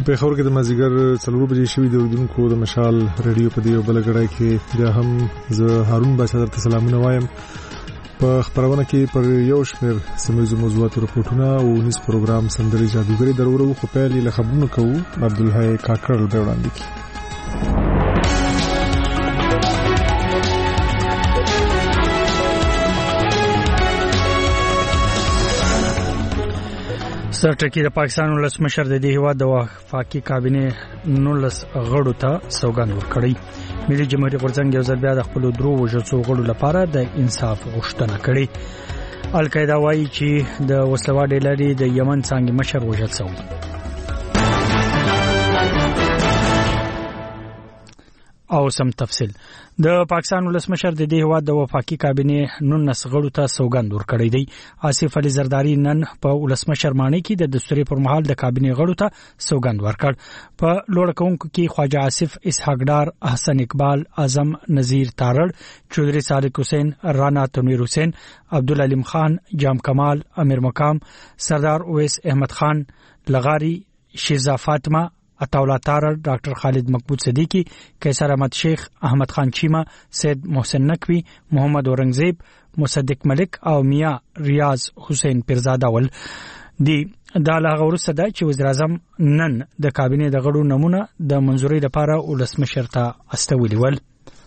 په خبر کې د مازیګر 4 بجې شوې د اردوونکو د مشال رادیو په دیو بلګړای کې بیا هم زه هارون باشا درته سلامونه وایم. په خبرونه کې پر یو شمېر سیمه موضوعاتو رپورټونه او نس پروګرام سندري جادوګری درورو خو په لې خبرونه کوو. عبدالحی کاکړ د وړاندې کی سرټکی د پاکستان ولسمشر د دې هیواد د وفاقي کابینه 19 غړو ته سوګند ورکړی. ملي جمهوریت غورځنګ یو ځل بیا د خپل درو وژل غړو لپاره د انصاف غوښتنه کړې. القاعده وایي چې د وسلوال ډلې د یمن څنګه مشر وژل شوی. او سم تفصیل د پاکستان ولسمشر د دې هواد د وفاقي کابینه 19 غړو ته سوګند ورکړی دی. آصف علي زرداری نن په ولسمشر مانی کې د دستوري پر مهال د کابینه غړو ته سوګند ورکړ. په لوړ کوونکو کې خواجه آصف اسحاق ډار، احسن اقبال، اعظم نذیر تارړ، چودري صادق حسین، رانا تنویر حسین، عبدالعلیم خان، جام کمال، امیر مقام، سردار اویس احمد خان لغاری، شیزا فاطمه، عطاولlah تارړ، ډاکټر خالد مقبول صدیقی، قیصر احمد شیخ، احمد خان چیما، سید محسن نقوی، محمد اورنګزیب، مصدق ملک او میا ریاض حسین پیرزاده ول دی. دا له غوړسته ده چې وزیر اعظم نن د کابینې د غړو نمونه د منځوري لپاره ولسمشر ته استولي ول.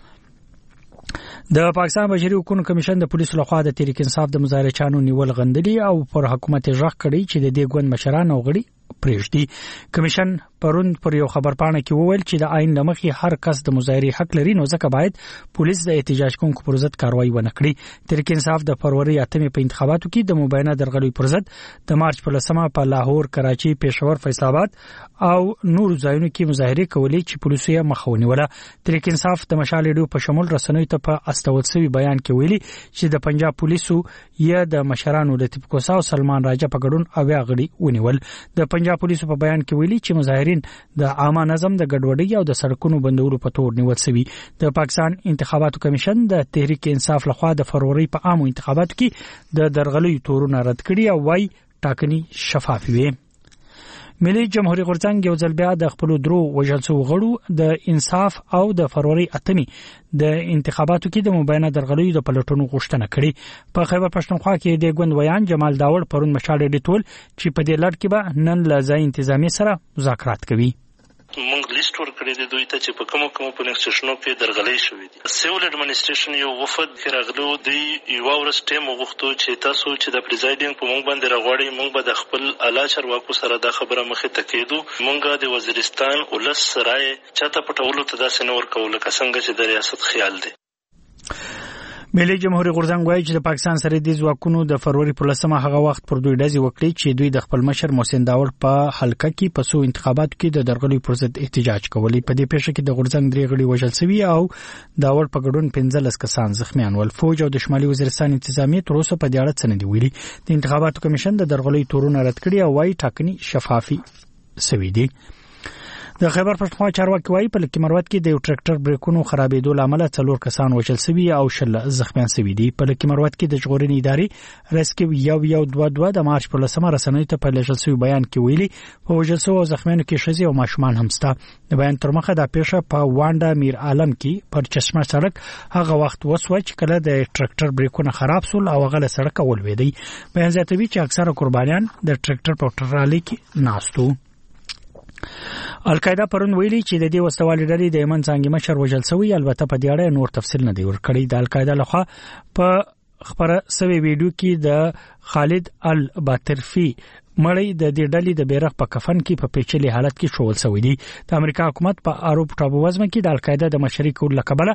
د پاکستان بشري حقوقو کمیشن د پولیسو لخوا د تحریک انصاف د مظاهرچانو نیول غندلي او پر حکومت ژغ کړی چې د دې ګوند مشران او غړي پریږدي. کمیشن پرون پر یو خبرپاڼه کې وویل چې د آئین لمخې هر کس د مظاهرې حق لري، نو ځکه باید پولیس د احتجاج کوونکو پر ضد کاروایی ونه کړي. تحریک انصاف د فروری 8 په انتخاباتو کې د مبینه درغلۍ پر ضد د مارچ په 10 په لاهور، کراچي، پېښور، فیصل آباد او نور ځایونو کې مظاهرې کولې چې پولیسو یې مخاوني ولا. تحریک انصاف د مشال ډیو په شمول رسنیو ته په استول سوي بیان کې ویلي چې د پنجاب پولیسو یا د مشرانو د تپکوسا او سلمان راجا په ګډون اویا غړي ونیول. د پنجاب پولیسو په بیان کې ویلي چې مظاهرین د عامه نظم د ګډوډۍ او د سړکونو بندولو په تور نیول شوي. د پاکستان انتخاباتو کمیشن د تحریک انصاف لخوا د فروری په عامو انتخاباتو کې د درغلۍ تورونه رد کړي او وايي ټاکنې شفاف وي. ملي جمهوریت غورځنګ یو ځل بیا د خپل درو وژل شوو غړو د انصاف او د فروری 8 د انتخاباتو کې د مبینه درغلیو د پلټونو غوښتنه کړې. په خیبر پښتونخوا کې د ګوند ویان جمال داوړ پرون مشال ډیټول چې په دې لړ کې به نن له ځای انتظامی سره مذاکرات کوي. مونږ لیست ورکړی دی دوی ته چې په کومو پولینګ سټیشنونو کې درغلۍ شوې دي. سیول اډمنسټریشن یو وفد کې راغلو دی یو ورځ ټیم وغوښتو چې تاسو چې د پریزایډینګ په مونږ باندې راغواړي، مونږ به د خپل اعلی چارواکو سره دا خبره مخې ته کېدو. مونږ د وزیرستان ولس رای چاته پټولو ته داسې نه ورکول لکه څنګه چې د ریاست خیال دی. ملي جمهوریت غورځنګ وایي چې د پاکستان سره د ځواکونو د فروری په 10 هغه وخت پر دوی ډزې وکړي چې دوی د خپل مشر محسن داوړ په حلقه کې په سو انتخاباتو کې د درغلۍ پر ضد احتجاج کولی. په دې پیښه کې د غورځنګ درې غړي وژل شوي او داوړ په ګډون 15 کسان زخمیان ول. فوج او د شمالي وزیرستان انتظامیه تر اوسه په دې اړه څه نه دی ویلي. د انتخاباتو کمیشن د درغلۍ تورونه رد کړي او وايي ټاکنې شفافي شوې دي. د خیبر پښتونخوا چارواکي وایي په لکه مروت کې د یو ټریکټر بریکونو خرابېدو لامل 4 کسان وژل شوي او 10 زخمیان شوي دي. په لکه مروت کې د ژغورنې ادارې ریسکیو 122 د مارچ په 10 رسنیو ته په لېږل شوی بیان کې ویلي په وژل شوو زخمیانو کې ښځې او ماشومان هم شته. د بیان تر مخه د پیښه په وانډا میر عالم کې پر چشمه سړک هغه وخت وسوه چې کله د ټریکټر بریکونه خراب شول او هغه له سړک ولوېدی. بیان زیاتوي چې اکثره قربانیان د ټریکټر په ټرالي کې ناستو. القاعده پرون ویلي چې د دې وسوالې ډلې د یمن څنګه مشر وژل شوی، البته په دې اړه نور تفصیل نه دی ورکړی. د القاعده لخوا په خبره سوي ویډیو کې د خالد الباترفي مړی د دې ډلې د بیرغ په کفن کې په پیچلي حالت کې شول شوی دی. د امریکا حکومت په اروپ ټاپو وزمه کې د القاعده د مشري کول لقبله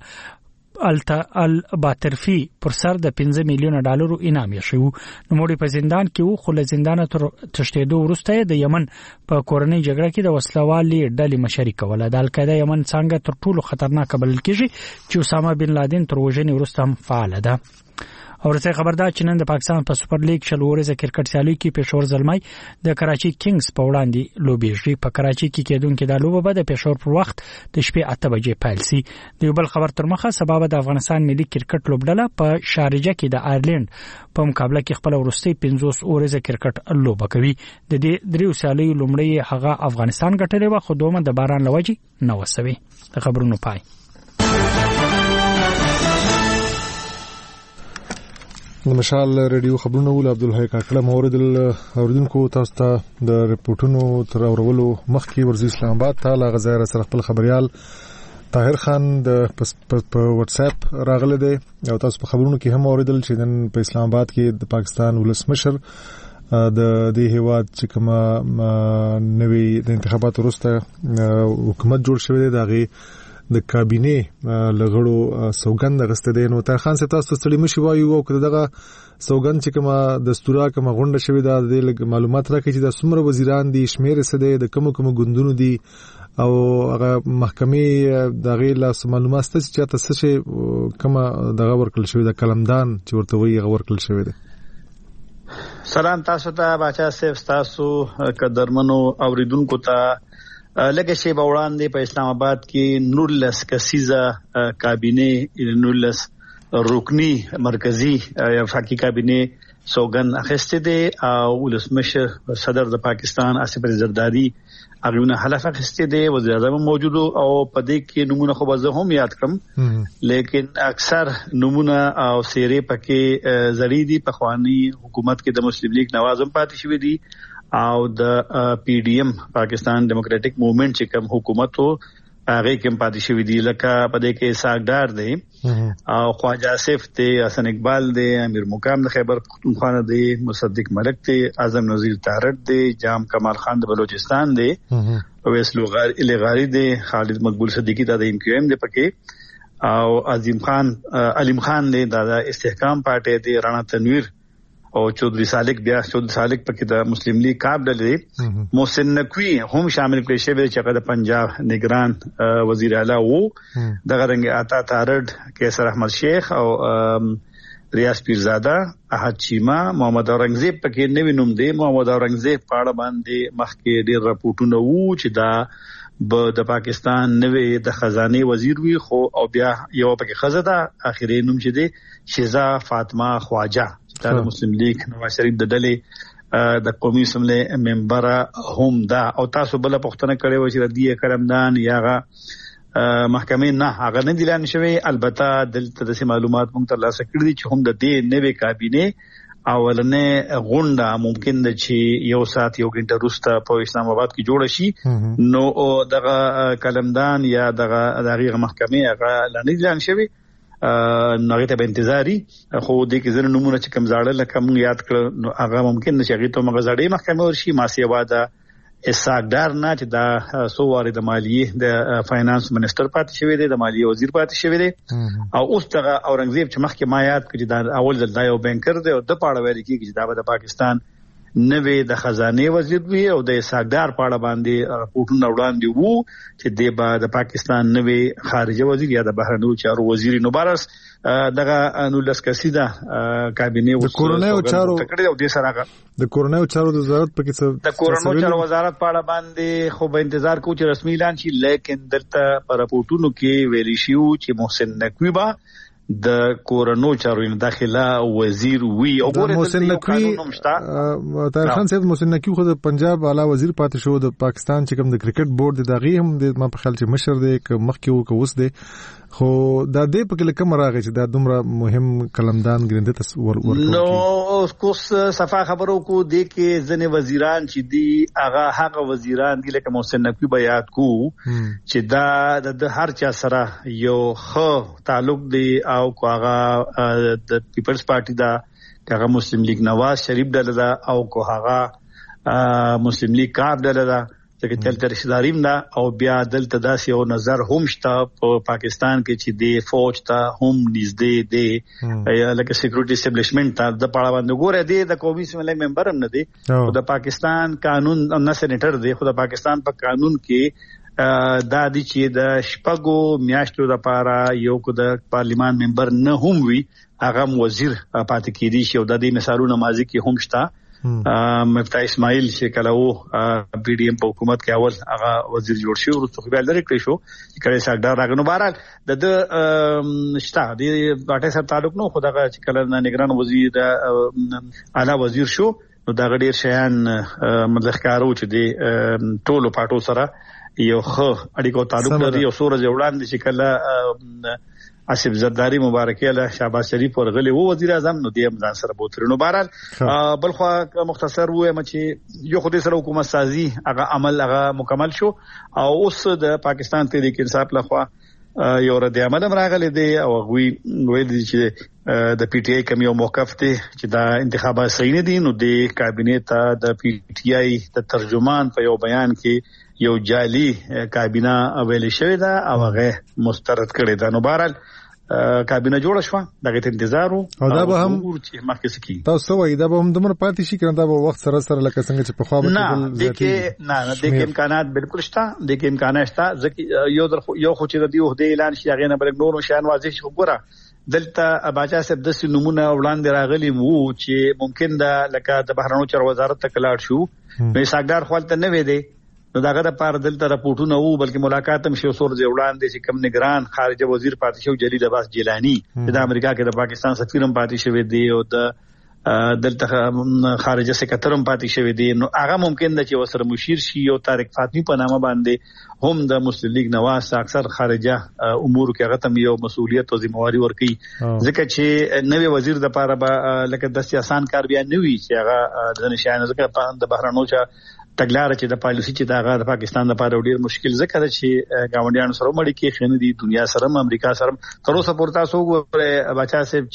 الباترفي پر سر د 15 میلیون ډالرو انعام یې شو. نو مړی په زندان کې وو، خو له زندان تر تښتېدو وروسته د یمن په کورنۍ جګړه کې د وسلوالي ډلې مشري کوله. د القاعده یمن څنګه تر ټولو خطرناک بلل کېږي چې اسامه بن لادن تر وژنې وروسته هم فعال ده. ورته خبردار چې نن د پاکستان په سپر لیګ شلوريزه کرکټ سیالي کې پېښور زلمي د کراچي کینګز په وړاندې لوبېږي. په کراچي کې کېدونکو د لوبه به د پېښور پر وخت د شپې 8 بجې پیل شي. د یو بل خبر تر مخه سبب د افغانستان ملي کرکټ لوبډله په شارجه کې د آیرلند په مقابله کې خپل ورستي 50 اوريزه کرکټ لوبه کوي. د دې دریو سیالیو لومړی هغه افغانستان ګټلې و، خو دومره د باران لوجي نه وسوي. د خبرونو پای. د مشال ریډیو خبرونه ول عبدالحی کاکړه اوریدونکو تاسو ته د ریپورتونو تر اورولو مخکې ورزي اسلام آباد ته لا غزایر سره خپل خبريال طاهر خان د په واتس اپ راغله دی او تاسو په خبرونو کې هم اوریدل چې نن په اسلام آباد کې د پاکستان ولسمشر د دې هیواد چې کومه نوې د انتخاباتو وروسته حکومت جوړ شوی دی دغه د کابینه لغړو سوګند غسته دي. نو طاهر خان تاسو ستړي مشي وایو او کړه دغه سوګند چې کومه دستوره کومه غونډه شوی دا د معلومات راکړي چې د څومره وزیران دي شمیر سده د کوم ګوندونو دي او هغه محکمې دغه لاس معلومات ست چې تاسو چې کومه دغه ورکل شوی د کلمدان چې ورته وی هغه ورکل شوی دی. سلام تاسو ته باچا صاحب، تاسو قدرمنو اوریدونکو ته لکه شی وړاندې په اسلام آباد کې 19 کسیزه کابینه 19 رکنی مرکزی وفاقی کابینه سوګند اخیسته دي او ولسمشر صدر د پاکستان آصف علی زرداری اغونه حلف اخیسته دي، وزیر اعظم موجود او په دې کې نمونه خو به هم یاد کړم، لیکن اکثر نمونه او سیرې پکې زړې دي. په خواني حکومت کې د مسلم لیگ نوازم پاتې شوی دي او د پی ډی ایم پاکستان ډیموکراټک موومېنټ چې کوم حکومت وو هغه کې پاتې شوی دي. لکه په دې کې ساګدار دی او خواجه آصف دی، حسن اقبال دی، امیر مقام د خیبر پختونخوا دی، مصدق ملک دی، اعظم نذیر تارړ دی، جام کمال خان د بلوچستان دی، اویس لغاری دی، خالد مقبول صدیقی د ام کیو ایم دی پکې او علیم خان دی د استحکام پارټي دی، رانا تنویر او چودھری سالک پکې د مسلم لیگ کاب ډلې، محسن نقوی هم شامل کړي شوی چې د پنجاب نگران وزیر اعلی وو، دغه رنګ عطا تارړ، کیسر احمد شیخ او ریاض پیرزاده، احد چیما، محمد اورنګزیب پکې نوی نوم دی. محمد اورنګزیب پاړه باندې مخکې ډیر راپورټونه وو چې دا د پاکستان نوې د خزانه وزیر وی، خو او بیا یو پکې خزاده اخیری نوم چې دی شیزا فاطمه خواجه د مسلم لیگ نواز شریف د ډلې د قومي اسمبلی ممبر هم دا. او تاسو بل پښتنه کړي و چې ردیه کرمدان یاغه محکمې نه هغه نه دي اعلان شوی. البته دلته د معلومات مونږ ترلاسه کړي دي چې هم د دې نوې کابینه اولنې غونډه ممکن ده چې یو ساعت یو غنټه وروسته په اسلام آباد کې جوړ شي. نو دغه کلمدان یا دغه محکمې هغه اعلان اعلان شوی نغې ته به انتظاری، خو د کې زره نمونه چې کم زاړه لکه مونږ یاد کړ نو هغه ممکن نشي هغه ته مغزړې محکمه ورشي. ماسي واده اساګدار نه چې دا سو واره د مالیه د فاینانس منسٹر پاتې شوی دی، د مالیه وزیر پاتې شوی دی او اوس دغه اورنګزیب چې مخکې ما یاد کړی دا اول ځل دا یو بانکر دی او د پاړه ویل کیږي چې دا د پاکستان نوې د خزانه وزیر وی او د اساګدار پاړه باندې راپورټونه وړاندې وو چې د پاکستان نوې خارجه وزیر یا د بهرنیو چارو وزیر نو بارس دغه 19 کسیده کابینه د کورونایو چارو تکړه او د سره د کورونایو چارو د وزارت پکې څه د کورونایو چارو وزارت پاړه باندې خو به انتظار کوو چې رسمي اعلان شي، لیکن دلته پر راپورټونو کې ویل شو چې محسن نقوی با د کورونو چارو داخله وزیر وی او ګوره محسن نقوی طاهر خان صاحب محسن نقوی خو د پنجاب اعلی وزیر پاتې شو، د پاکستان چې کوم د کرکټ بورډ دغه هم د ما په خیال چې مشر دی ک مخکې وو ک اوس دی، خو دا دې په کې کوم راغی چې دا دومره مهم کلمدان ګرنده تصور ورکړي. نو کوس صفه خبرو کو د کې ځنې وزیران چې دی هغه وزیران دي لکه محسن نقوی بیات کو چې دا د هر چا سره یو خو تعلق دی او کو هغه د پیپلز پارټي دا هغه مسلم لیگ نواز شریف ډله دا او کو هغه مسلم لیگ کار ډله دا چې تل رشداریم دا او بیا دلته داسې یو نظر هم شته په پاکستان کې چې د فوج ته هم نږدې دی یا لکه سکیورټي اسټابلیشمنت ته د پاړه باندې ګوره دی د قومي اسمبلی ممبر هم نه دی، د پاکستان قانون نه سېنیټر دی، خو د پاکستان په قانون کې دا دي چې د شپږو میاشتو لپاره یو کو د پارلیمان ممبر نه هم وي هغه وزیر پاتې کیدی شي او د دې مثالونه ماضي کې هم شته مفتاح اسماعیل چې کله وو پی ډی ایم په حکومت کې اول هغه وزیر جوړ شو ورته خو بل لري کړی شو چې کله ساګدار راغنو بهرحال د شته د پټه سره تعلق نو خدای چې کله نگران وزیر اعلی وزیر شو نو دا غډیر شیان مطلب کارو چې د ټولو پټو سره یو خو اړیکو تعلق لري او سورج وړاندې چې کله اسف زرداری مبارکي الله شهباز شریف ورغلی وو وزیر اعظم نو دیم ځان سره بوترینو بهرحال بلخو مختصر وایم چې یو خو د سره حکومت سازي هغه عمل هغه مکمل شو او اوس د پاکستان تحریک انصاف لخوا یو رد عمل راغلی دی او وی دي چې د پی ټی آی کم یو موقف دی چې دا انتخابات صحیح نه دي نو د کابینه ته د پی ټی آی د ترجمان په یو بیان کې یو جعلی کابینه ویل شوې ده او هغه مسترد کړي ده نو بهرحال کابینه جوړه شو دغه انتظار او دا به هم چې مخکې سکی تاسو وایي دا به هم دمر پاتې شي کنه دا به وخت سره سره لکه څنګه چې په خوا به نه د امکانات بالکل شته د امکانات شته ځکه یو خو چې د دې وحده اعلان شي هغه نه بل نور شان واضح شو ګوره دلته باچا صاحب د نمونه وړاندې راغلي وو چې ممکن دا لکه د بهرنیو چارو وزارت ته کلاړ شو نو ساګدار خپل ته نه وې دی نو داغه د پاره دلته راپورټونه وو بلکې ملاقات هم شو سورج وړاندې چې کم نگران خارجه وزیر پاتې شو جلیل عباس جیلانی د امریکا کې د پاکستان سفیر هم پاتې شوی دی او د دلته خارجه سکرټر هم پاتې شوی دی نو هغه ممکن ده چې وسره مشیر شي او طارق فاطمی په نامه باندې هم د مسلم لیگ نواز اکثر خارجه امور کې هغه تم یو مسؤلیت او ذمہواری ورکي ځکه چې نوې وزیر د پاره به لکه د سیاسان کار بیا نوي چې هغه د نشانه ځکه د بهرنیو چا تګلارې چې د پالیسي چې دا د پاکستان لپاره ډیر مشکل ځکه چې گاونډیانو سره مړی کې خنه دي دنیا سره امریکا سره تر اوسه پورته سو غوړې بچا صاحب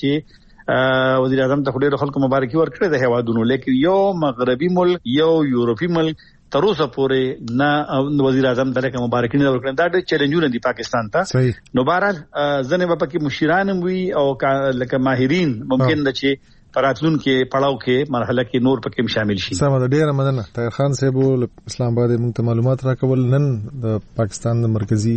چې وزیر اعظم ته ډیر خلکو مبارکي ورکړي د هوادونو لیکن یو مغربي ملک یو یورپی ملک تر اوسه پورې نه وزیر اعظم ته مبارکي نه ورکړي دا ډېر چیلنجونه دي پاکستان ته نو بهرحال ځنه په کې مشیران وي او لکه ماهرین ممکن ده چې پراتلون کې پړاو کې مرحله کې نور پکې شامل شي. سم ده ډیره مننه طاهر خان صاحب اسلام آباد موږ ته معلومات راکول. نن د پاکستان د مرکزی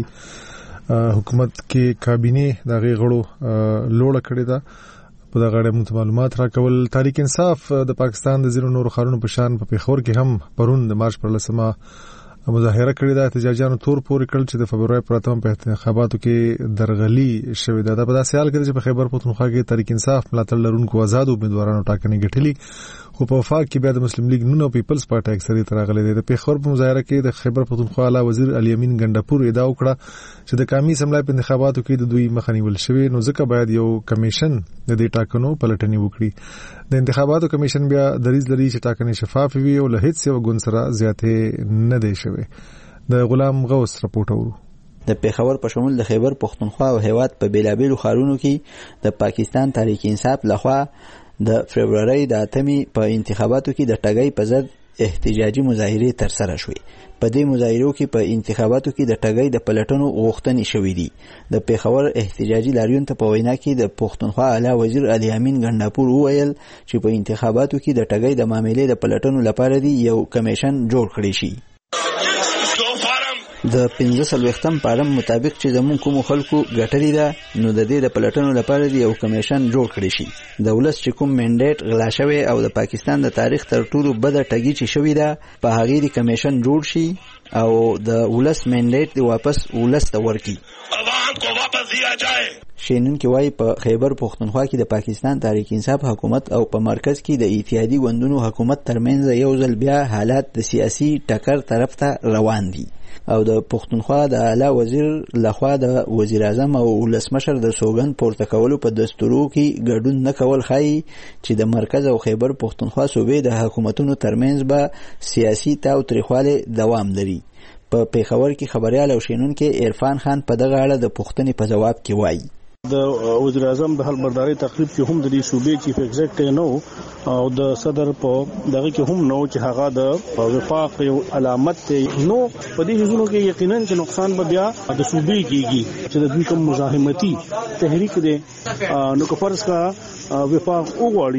حکومت کې کابینه د غړو لوړه کړې ده په دغه اړه موږ معلومات راکول. تحریک انصاف د پاکستان د زیرو نور خارونو په شان په پیښور کې هم پرون د مارچ پر 10 مظاهره کړې ده. احتجاجانو تور پورې کړل چې د فبرवरी پر 8 په انتخاباتو کې درغلي شوې ده. په داسې حال کې چې په خیبر پختونخوا کې تحریک انصاف ملاتړ لرونکو آزاد امیدوارانو ټاکنې ګټلې خو په وفاق کې بیا د مسلم لیگ نون او پیپلز پارټي اکثریت راغلي دي. د پیښور په مظاهره کې د خیبر پختونخوا اعلی وزیر علي امین ګندپور ادعا وکړه چې د قومي اسمبلی په انتخاباتو کې د دوی مخنیول شوی نو ځکه باید یو کمیشن د دې ټاکنو پلټنې وکړي. د انتخاباتو کمیشن بیا دریځ لري چې ټاکنې شفاف وي او له هیڅ یو ګوند سره زیاتې نه دی شوی. د غلام غوث رپورټ اورو. د پیښور په شمول د خیبر پختونخوا او هیواد په بیلابیلو ښارونو کې د پاکستان تحریک انصاف لخوا د فبرवरी د 8 په انتخاباتو کې د ټګۍ په ضد احتجاجي مظاهرې تر سره شوې. په دې مظاهرو کې په انتخاباتو کې د ټګۍ د پلټنو غوښتنې شوې دي. د پیښور احتجاجي لاریون ته په وینا کې د پختونخوا اعلی وزیر علي امین ګندپور وویل چې په انتخاباتو کې د ټګۍ د معاملې د پلټنو لپاره دی یو کمیشن جوړ کړی شي. د 15 پارم مطابق چې زمون کوم خلکو ګټلې ده نو د دې د پلټنو لپاره دی یو کمیشن جوړ کړی شي. د ولس چې کوم منډیټ غلا شوی او د پاکستان د تاریخ تر ټولو بده ټګي چې شوی ده په هغه دی کمیشن جوړ شي او د ولس منډیټ دی واپس ولس ته ورکړي. عوام کو واپس دیا جائے. شینن کې وای په خیبر پختونخوا کې د پاکستان تحریک انصاف حکومت او په مرکز کې د اتحادی غوندونو حکومت ترمنځ یو ځل بیا حالات د سیاسي ټکر طرف ته روان دي او د پختونخوا د اعلی وزیر لخوا د وزیر اعظم او ولسمشر د سوګند پورته کولو په دستورو کې ګډون نه کول ښایي چې د مرکز او خیبر پختونخوا صوبې د حکومتونو ترمنځ به سیاسي تاوتریخوالی دوام لري. په پیښور کې خبريال او شینونکو عرفان خان په دغه اړه د پوښتنې په جواب کې وایي د وزیر اعظم د حلبرداري تقریب کې هم د دې صوبې چیف ایگزیکټیو نو او د صدر په دغه کې هم نو چې هغه د وفاق یو علامت نو په دې ځینو کې یقینا چې نقصان به بیا د صوبې کېږي چې د دوی کوم مزاحمتي تحریک دی نو که فرض کا وفاق وګړي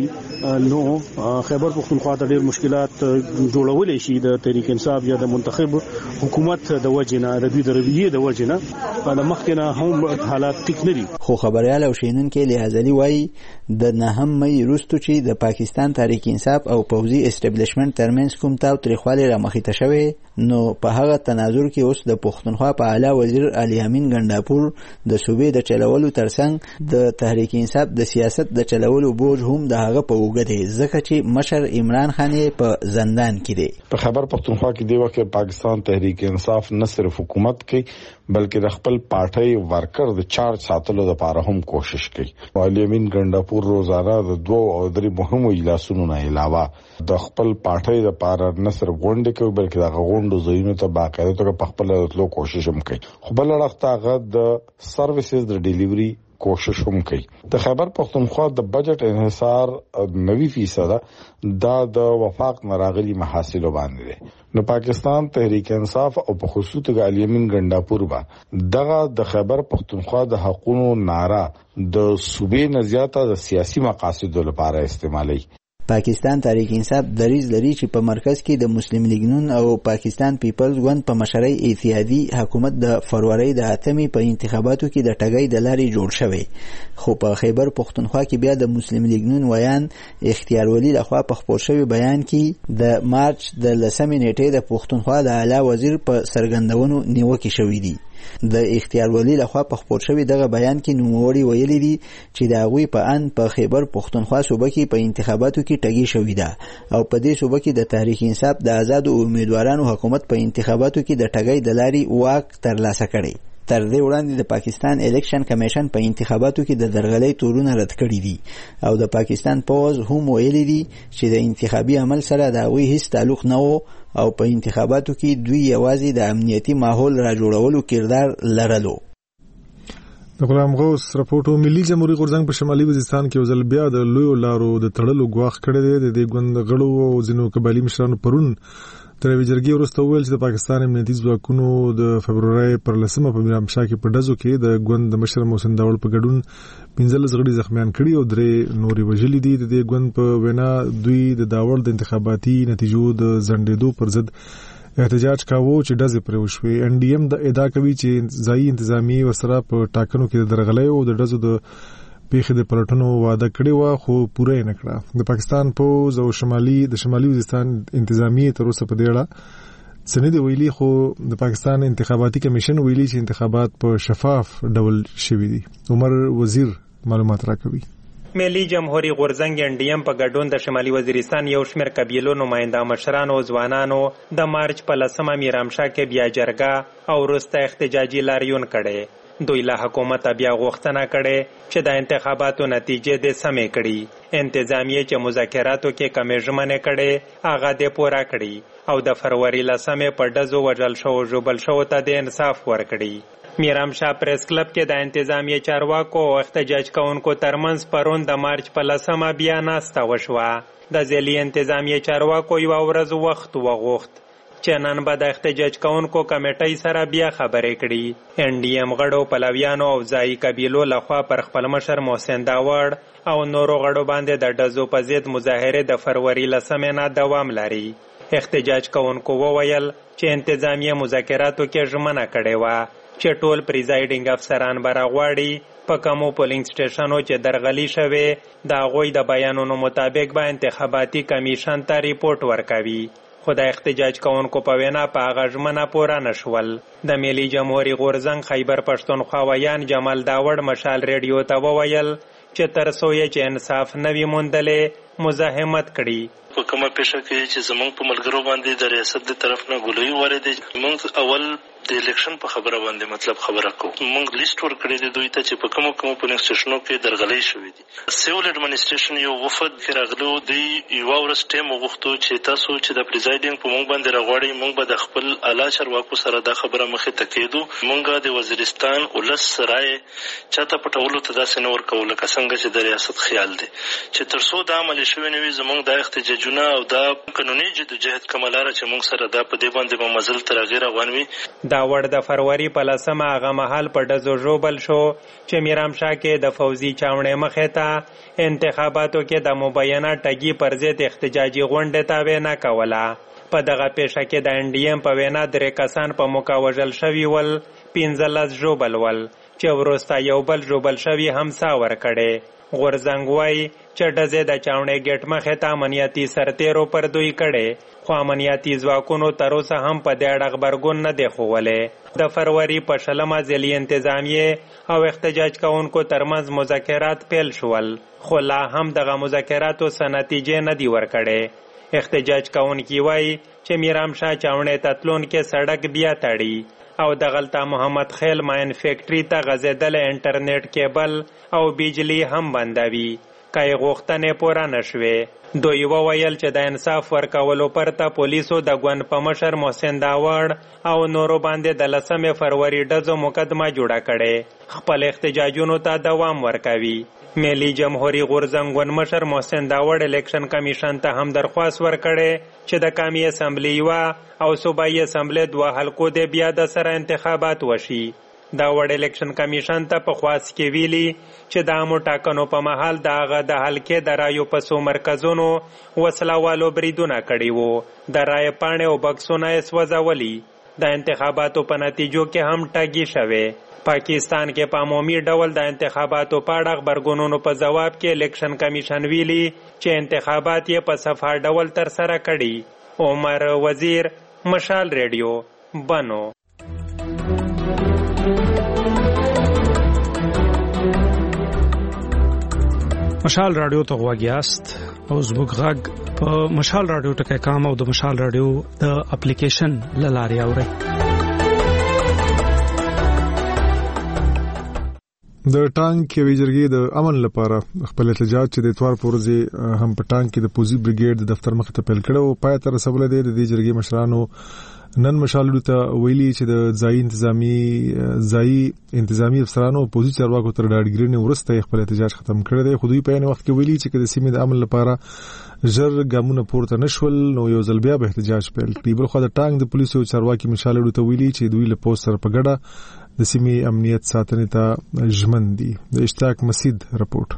نو خیبر پختونخوا ته ډېر مشکلات جوړولې شي د تحریک انصاف یا د منتخب حکومت د وجنه د دوی د رویې د وجنه د مخکنه هم حالات ټیک نه دي. خو خبريال او شینونکو لحاظلی وایي د نهم مې وروسته چې د پاکستان تحریک انصاف او پوځي اسټابلیشمنت ترمنځ کوم تاوتریخوالی رامخې شوی نو په هغه تناظر کې اوس د پښتونخوا په اعلی وزیر علي امین ګنداپور د صوبې د چلولو ترڅنګ د تحریک انصاف د سیاست د چلولو بوج هم د هغه په اوږه دی ځکه چې مشر عمران خان په زندان کې دی. په خیبر پختونخوا کې دی وخت پاکستان تحریک انصاف نه صرف حکومت کوي بلکې د خپل پارټي ورکر د چارج ساتلو لپاره هم کوشش کوي. علي امین ګنداپور روزانه د 2 او 3 مهمو اجلاسونو نه علاوه د خپل پارټي لپاره نه صرف غونډې کوي بلکې د غونډو ځایونو ته باقاعده توګه په خپل راتلو کوشش هم کوي. خو بل اړخ ته هغه د سرویسز د ډیلیوري کوشش هم کوي. د خیبر پختونخوا د بجټ انحصار 90% دا د وفاق نراغلي محاصیل باندې دي. نو پاکستان تحریک انصاف او په خصوص د علي امین ګنداپور با دغه د خیبر پختونخوا د حقوقو ناره د صوبې نزیاته د سیاسي مقاصد لپاره استعمالي. پاکستان تحریک انصاف دریځ لري چې په مرکز کې د مسلم لیگ نون او پاکستان پیپلز ګوند په مشرۍ اتحادي حکومت د فروری د 8 په انتخاباتو کې د ټګۍ د لارې جوړ شوی. خو په خیبر پختونخوا کې بیا د مسلم لیگ نون ویان اختیار ولی لخوا په خپور شوی بیان کې د مارچ د 10 نیټې د پختونخوا د اعلی وزیر په سرګندونو نیوکه شوې دي. د اختیار ولی لخوا په خپور شوی دغه بیان کې نوموړي ویلي دي چې د هغوی په ان په خیبر پختونخوا صوبه کې په انتخاباتو کې ټګي شوې ده او په دې صوبه کې د تحریک انصاف د آزاد امیدوارانو حکومت په انتخاباتو کې د ټګۍ د لارې واک ترلاسه کړي. تر دې وړاندې د پاکستان الیکشن کمیشن په انتخاباتو کې د درغلۍ تورونه رد کړي دي او د پاکستان پوز هم ویلي دي چې د انتخابي عمل سره د هغوی هیڅ تعلق نه و او په انتخاباتو کې دوی یوازې د امنیتي ماحول را جوړولو کردار لرلو. د غلام غوث راپورټو ملي جمهوریت غورځنګ په شمالي وزیرستان کې وزل بیا د لوی لارو د تړلو غواخ کړی دی. د دې ګوند غړو او ځینو قبایلی مشرانو پرون تر ویجرګي وروسته ویل چې د پاکستان امنیتي ځواکونو د فبرवरी پر 10 په میرامشاه کې په ډزو کې د ګوند د مشر محسن داول په ګډون 15 غړي زخمیان کړي او 3 نوري وژلي دي. د دې ګوند په وینا دوی د داول د انتخاباتي نتیجو د ځنډېدو پر ضد احتجاج کاوه چې ډزې پرې وشوې. ان ډي ام د ادعا کوي چې ځایي انتظامی ورسره په ټاکنو کې د درغلۍ او د ډزو د پیښې د پلټنو وعده کړې و خو پوره نه کړه. د پاکستان پوز او شمالي وزیرستان انتظامی تر اوسه په دې اړه څه نه دی ویلي خو د پاکستان انتخاباتي کمیشن ویلي چې انتخابات په شفاف ډول شوي دي. عمر وزیر معلومات راکوي. ملي جمهوریت غورځنګ ان ډي ام په ګډون د شمالي وزیرستان یو شمېر قبیلو نماینده مشرانو او ځوانانو د مارچ په 10 میرامشاه کې بیا جرګه او وروسته احتجاجي لاریون کړي. دوی له حکومت بیا غوښتنه کړي چې د انتخاباتو نتیجې د سمې کړي. انتظامیه چې مذاکراتو کې کمې ژمنې کړي هغه د پوره کړي او د فروری 10 په ډزو وژل شو ژوبل شو ته د انصاف ورکړي. میرامشاه پریس کلب کې د انتظامیه چارواکو او احتجاج کوونکو ترمنځ پرون د مارچ په 10 بیا ناسته وشوه. د ځلي انتظامیه چارواکو یو ورځ وخت وغوښت چې نن به د احتجاج کوونکو کمیټې سره بیا خبرې کړي. ان ډي ام غړو پلویانو او ځایي قبیلو لخوا پر خپل مشر محسن داوړ او نورو غړو باندې د ډزو په ضد مظاهره د فروری 10 نه دوام لري. احتجاج کوونکو وویل چې انتظامیه مذاکراتو کې ژمنه کړې وه چې ټول پریزایډینګ افسران به راغواړي په کومو پولینګ سټیشنو چې درغلي شوې د هغوی د بیانونو مطابق به انتخاباتي کمیشن ته ریپورټ ورکوي. خو د احتجاج کوونکو په وینا په هغه ژمنه پوره نشول. د ملي جمهوریت غورځنګ خیبر پښتونخوا ویان جمال داوړ مشال ریډیو ته وویل چې تر څو یې چې انصاف نه وي موندلې مزاحمت کړي. په کومه پیښه کې چې زمونږ په ملګرو باندې د ریاست د طرف نه ګولۍ وارده موږ اول د الیکشن په خبره باندې خبره کوو. موږ لیست ورکړی دی دوی ته چې په کومو پولینګ سټیشنو کې درغلۍ شوې دي. سیول اډمنسټریشن یو وفد کې راغلو دی یو ورځ ټیم وغوښتو چې تاسو چې د پریزایډینګ په موږ باندې راغواړئ موږ به د خپل اعلی چارواکو سره دا خبره مخې ته کېدو. موږ د وزیرستان ولس رایې چاته پټولو ته داسې نه ورکوو لکه څنګه چې د ریاست خیال دی چې تر څو دا عمل پلي شوی نه وي زموږ د احتجاجونه او د قانوني جدوجهد کومه لاره چې موږ سره دا په دې باندې به مزل تر هغې روان وي. دا وړ د فروری په 10 هغه مهال په ډزو ژوبل شو چې میرامشاه کې د فوزي چاونې مخې ته انتخاباتو کې د مبینه ټګي پر ضد احتجاجي غونډې ته وینا کوله. په دغه پیښه کې د NDM په وینا 3 کسان په موقع وژل شوي ول، 15 ژوبل ول چې وروسته یو بل ژوبل شوي هم سا ورکړې. غورځنګ وایي چې ډزې د چاونې ګیټ مخې ته امنیتي سرتیرو پر دوی کړې، خو امنیتي ځواکونو تر اوسه هم په دې اړه غبرګون نه دی ښوولی. د فروری په 20 ضلعي انتظامیې او احتجاج کوونکو ترمنځ مذاکرات پیل شول، خو لا هم دغه مذاکراتو څه نتیجې نه دي ورکړې. احتجاج کوونکي وایي چې میرامشاه چاونې ته تلونکي سړک بیا تړي او دغلته محمد خیل ماین فیکټري ته غځېدلی انټرنیټ کیبل او بجلی هم بندوي که یې غوښتنې پوره نه شوې. دوی وویل چې د انصاف ورکولو پرته پولیسو د ګوند په مشر محسن داوړ او نورو باندې د 10 فروری ډزو مقدمه جوړه کړې، خپل احتجاجونو ته دوام ورکوي. ملي جمهوریت غورځنګ ګوند مشر محسن داوړ الیکشن کمیشن ته هم درخواست ورکړی چې د قومي اسمبلی او صوبایي اسمبلی 2 حلقو د بیا د سره انتخابات وشي. داوړ الیکشن کمیشن ته په خواست کې ویلي چې د عامو ټاکنو په مهال د هغه د حلقې د رایو په څو مرکزونو وسلوالو بریدونه کړي وو، د رایې پاڼې او بکسونه یې سوځولي. د انتخاباتو په نتیجو کې هم ټګي شوې. پاکستان کې په عمومي ډول د انتخاباتو په اړه غبرګونونو په ځواب کې الیکشن کمیشن ویلي چې انتخابات یې په صفا ډول ترسره کړي. عمر وزیر، مشال ریډیو، بنو. مشال رادیو ته غواګیاست او زموږ غږ په مشال رادیو ټکی کام او د مشال رادیو د اپلیکیشن لارې اورئ. د ټانک یوې جرګې د امن لپاره خپل احتجاج چې د اتوار په ورځ هم په ټانک کې د پوزي بریګیډ د دفتر مخ ته پیل کړو، پای ته رسولې ده. د دې جرګې مشرانو نن مشالو ته ویلي چې د ځایي انتظامی افسرانو پوزي چارواکو تر ډاډګیرنې ورسته خپل احتجاج ختم کړی دی، خو دوی په یوه وخت کې ویلي چې د سیمې د امن لپاره ژر ګامونه پورته نشول نو یو ځل بیا به احتجاج پیل کړي. بل خو د ټانک د پولیسو چارواکي مشالو ته ویلي چې دوی له پوس سره په ګډه د سیمې امنیت ساتنې ته ژمن دي. د اشتاق مسید رپورټ.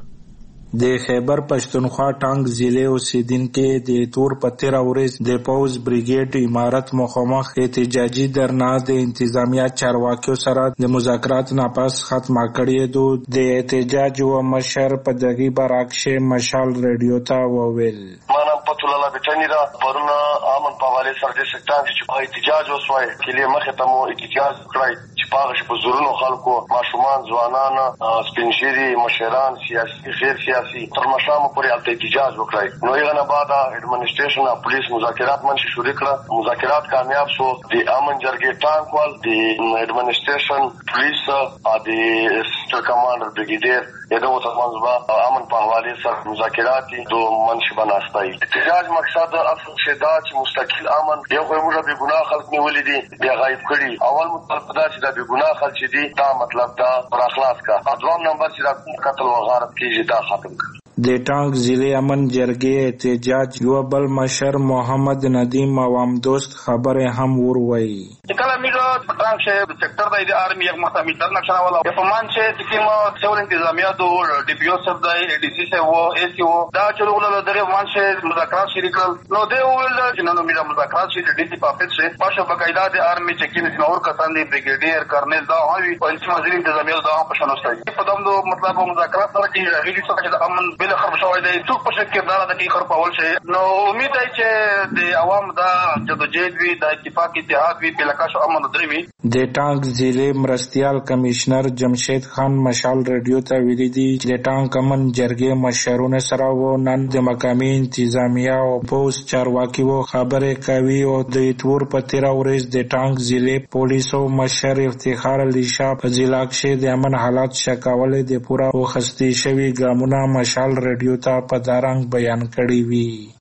د خیبر پښتونخوا ټانک ضلع اوسیدونکو د تور په 13 ورځ د پوز بریګیډ امارت مخامخ احتجاجي درنه د انتظامیه چارواکیو سره د مذاکرات ناپاس ختمه کړې. د احتجاج و مشر په دغه برعکس مشال ریډیو ته وویل پتولاله بچنی را پرونه امن په حواله سره د سکتان چې احتجاج وسوي کله مخه ته مو احتجاج کړی چې پاغه په زورونو خلکو ماشومان ځوانان سپینشيري مشران سیاسي غیر سیاسي تر مشامو پورې الته احتجاج وکړي. نو یې نه بعد اډمنسټریشن او پولیس مذاکرات منشي شروع کړه. مذاکرات کامیاب شو. د امن جرګې ټانک ول د اډمنسټریشن پولیس او د سټر کمانډر بریګیډیر یو ترمنځ امن په حواله سره مذاکرات دو منشي بناستای. احتجاج مقصد اصل شدا چې مستقل امن یو موږ به ګناه خلک نیولې دي بیا غایب کړي. اول مطلب دا چې دا به ګناه خلک دي دا مطلب دا پر اخلاص کا. دوام نمبر چې دا قتل او غارت کیږي دا ختم کړي. د ټانک ضلع امن جرګې احتجاج یو بل مشر محمد ندیم عوام دوست خبره هم وروي. کله میګو ټانک شه سېکټر د آرمي یک مخامي تر نشنا والا په مان شه د کیمو څول انتظامیه دو ډي پی او سب د ډي سي سه وو اي سي وو دا چلوله دغه مان شه مذاکرات شریک نو دی ول چې نو میرا مذاکرات شه ډي سي پاپټ شه پاشه بقاعده د آرمي چکین نور کسان دی بریګیډیر کرنل دا هوي او انتظامی انتظامیه دا په شنوستای په دم دو مطلب مذاکرات سره کې غیري څه د امن بل خبر شوی دی څوک په شکل دا د کی خر پاول شه. نو امید دی چې د عوام دا جدوجہد وی د اتفاق اتحاد وی په لکه شو امن درې وی. د ټانک ضلع مرستيال کمشنر جمشید خان مشال ریډیو ته ویلي دي چې د ټانک امن جرګې مشرونه سره و نن د مقامي انتظامیه او پوس چارواکي وو خبره کوي او د تور په 13 ورځ د ټانک ضلع پولیسو مشر افتخار علي شاه په ضلع کې د امن حالات شکاول د پورا او خستي شوی ګامونه مشال ریډیو ته په دارنګ بیان کړی وی. هوپینګ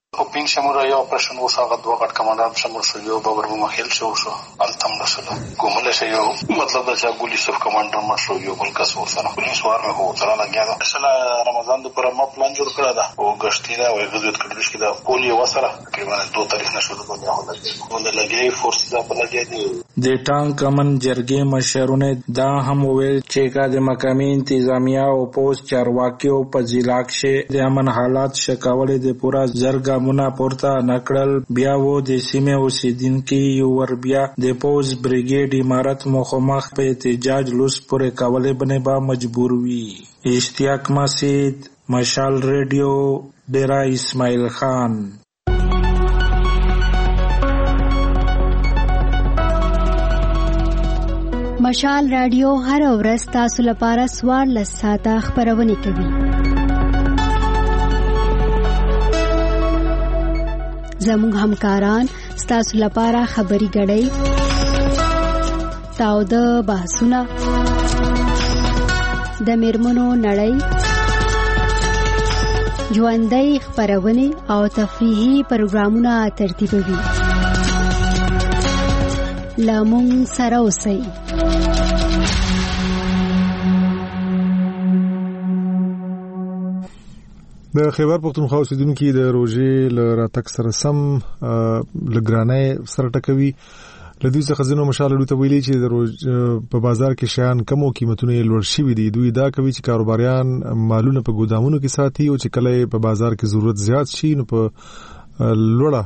مین شمول یو آپریشن وشو دوه غټ کمانډان شمول شو یو بابر مخیل شو التم رسول کومل شي یو مطلب دا چې ګولي صف کمانډر مشو یو بل کس ورسره پولیس وارمه هو تر لګیا دا اصله رمضان د پر ما پلان جوړ کړی دا او غشتینا او غزوت کړل شي دا پولی وسره تقریبا 2 تاریخ نشو د بیا هو لګي فورس دا په لګي دي د ټانک کمن جرګې مشرونه دا هم ویل چې کا د مقامی انتظامیه او پوس چارواکیو په ضلع کې د امن حالات شکاولې د پورا زرګامونه پورته نکړل بیا وو د سیمه اوسیدونکو یو ور بیا د پوس بریګیډ امارت مخمخ په احتجاج لوس پورې کولې بنه با مجبور وی اشتیاق مسجد مشال ریډیو ډیرا اسماعیل خان مشال رادیو هر ورځ تاسو لپاره 14 ساعته خبرونه کوي. زموږ همکاران تاسو لپاره خبري غړي تاو د بحثونه د میرمنو نړۍ ژوندۍ خبرونه او تفریحي پروګرامونه ترتیبوي. لامون سره اوسئ. د خیبر پختونخوا اوسیدونکو د روزي ل راتک سره سم لګرانه سره ټکوي لدوی څخه ځینو مشالو ته ویلي چې د روز په بازار کې شیان کمو قیمتونه لوړ شوي دي. دوی دا کوي چې کاروباریان مالونه په ګودامونو کې ساتي او چې کله په بازار کې ضرورت زیات شي نو په لوړه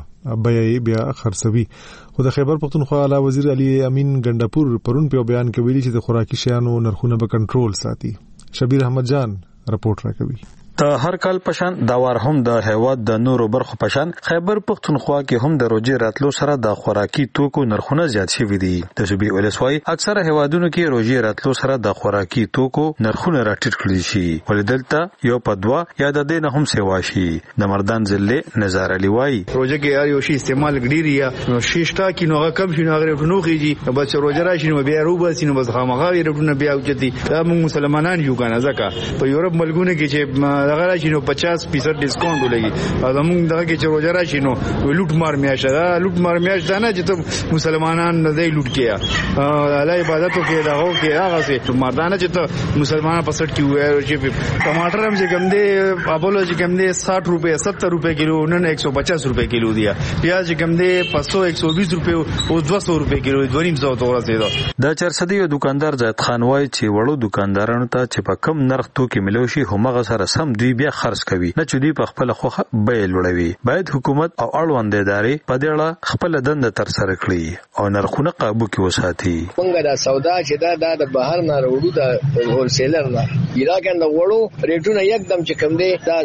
بیا خرڅوي. خو د خیبر پختونخوا اعلی وزیر علي امین ګنداپور پرون په بیان کې ویلي چې د خوراکي شیانو نرخونه به کنټرول ساتي. شبیر احمد جان رپورټ راکوي. ته هر کال پشان دا وار هم د هیواد د نورو برخو پشان خیبر پختونخوا کې هم د روزي راتلو سره د خوراکي توکو نرخونه زیات شوي دي. د صوبې ولسوالۍ اکثره هیوادونو کې روزي راتلو سره د خوراکي توکو نرخونه راټیټ کړي شي. ولدلته یو په دوا یا د دې نه هم سیوا شي. د مردان ضلع نظر علي وای روزه کې یو شی استعمال ګډيري یا شیشتا کې نو کم شي نو هغه ټنوخيږي بس روزه راشي نو بیا روبه سينو بس خامغاوي رټونه بیا اوچتي دا موږ مسلمانان یو کنه ځکه په یورپ ملګونه کې چې هغه راشي نو 50% ډیسکاونټ ولګي او موږ دغه کې چې روزه راشي نو لوټ مار میاشه دا لوټ مار میاشه نه چې ته مسلمانان نه دی لوټ کیا الله عبادتو کې دا هو کې هغه سي مردانه چې ته مسلمانان په سټ کې وایي چې ټماټر هم چې کم دي ابولو چې کم دي 60 روپے 70 روپے کیلو نن 150 روپے کیلو دی پیاز چې کم دي 500 120 روپے او 200 روپے کیلو 200 تور سي دا چرسدي دکاندار زید خان وای چې وړو دکاندارانو ته چې په کم نرخ توکي ملوشي همغه سره سم دوی بیا خرڅ کوي نه چې دوی په خپل خوخه بیه لوړوي. باید حکومت او اړوند ادارې په دې اړه خپل دند تر سره کړي او نرخونه قابو کې وساتي. څنګه دا سودا چې دا د بهر نه وروړو دا هول سیلر نه علاقې نه وړو ریټونه یکدم چې کم دي دا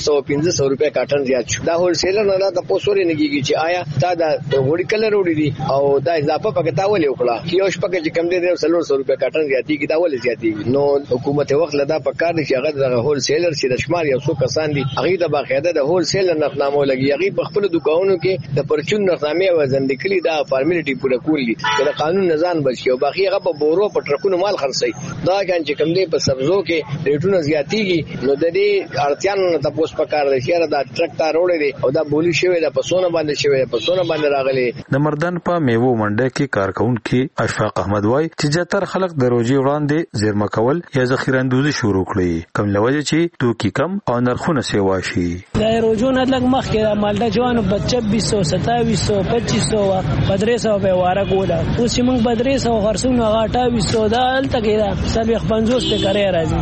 450 روپے کاټن زیات شو. دا هول سیلر نه دا پوسوري نګيږي چې آیا تا دا وړي کلر وړي دي او دا اضافه پکې تا ولې وکړه کیوش پکې چې کم دي 400 روپے کاټن زیاتي کی دا ولې زیاتي نو حکومت وخت لدا پکار دي چې هغه د هول سیلر چې د شمار یو څو کسان دي هغه د باقاعده د هول سیلر نفنامو لګي هغه په خپل دکانونو کې د پرچون نفنامه وزن لیکلي دا فارمیلټي پوره کولی د قانون نظام بچي او باقي هغه په بورو په ټرکونو مال خرڅي دا چې کم دي په سبزو کې ریټونه زیاتيږي نو د دې اړتیان نه تاسو پکار دي چې دا ټرک تا روړې دي او دا بولی شوی دا پسونه باندې شوی پسونه باندې راغلي. د مردان په میوه منډه کې کارکونکو اشفاق احمد وای چې جتر خلک د روزي وړاندې زیرمه کول یا ذخیره اندوزي شروع کړي کوم لوجه چې توکي کم او نرخونه سیوا شي. د روزونه لګ مخ کې مالډا جوانو 2600 2700 2500 بدرېسو په واره کوله اوس موږ بدرېسو خرڅونو 2800 دا الته کې دا سبي 50 ته کرے راځي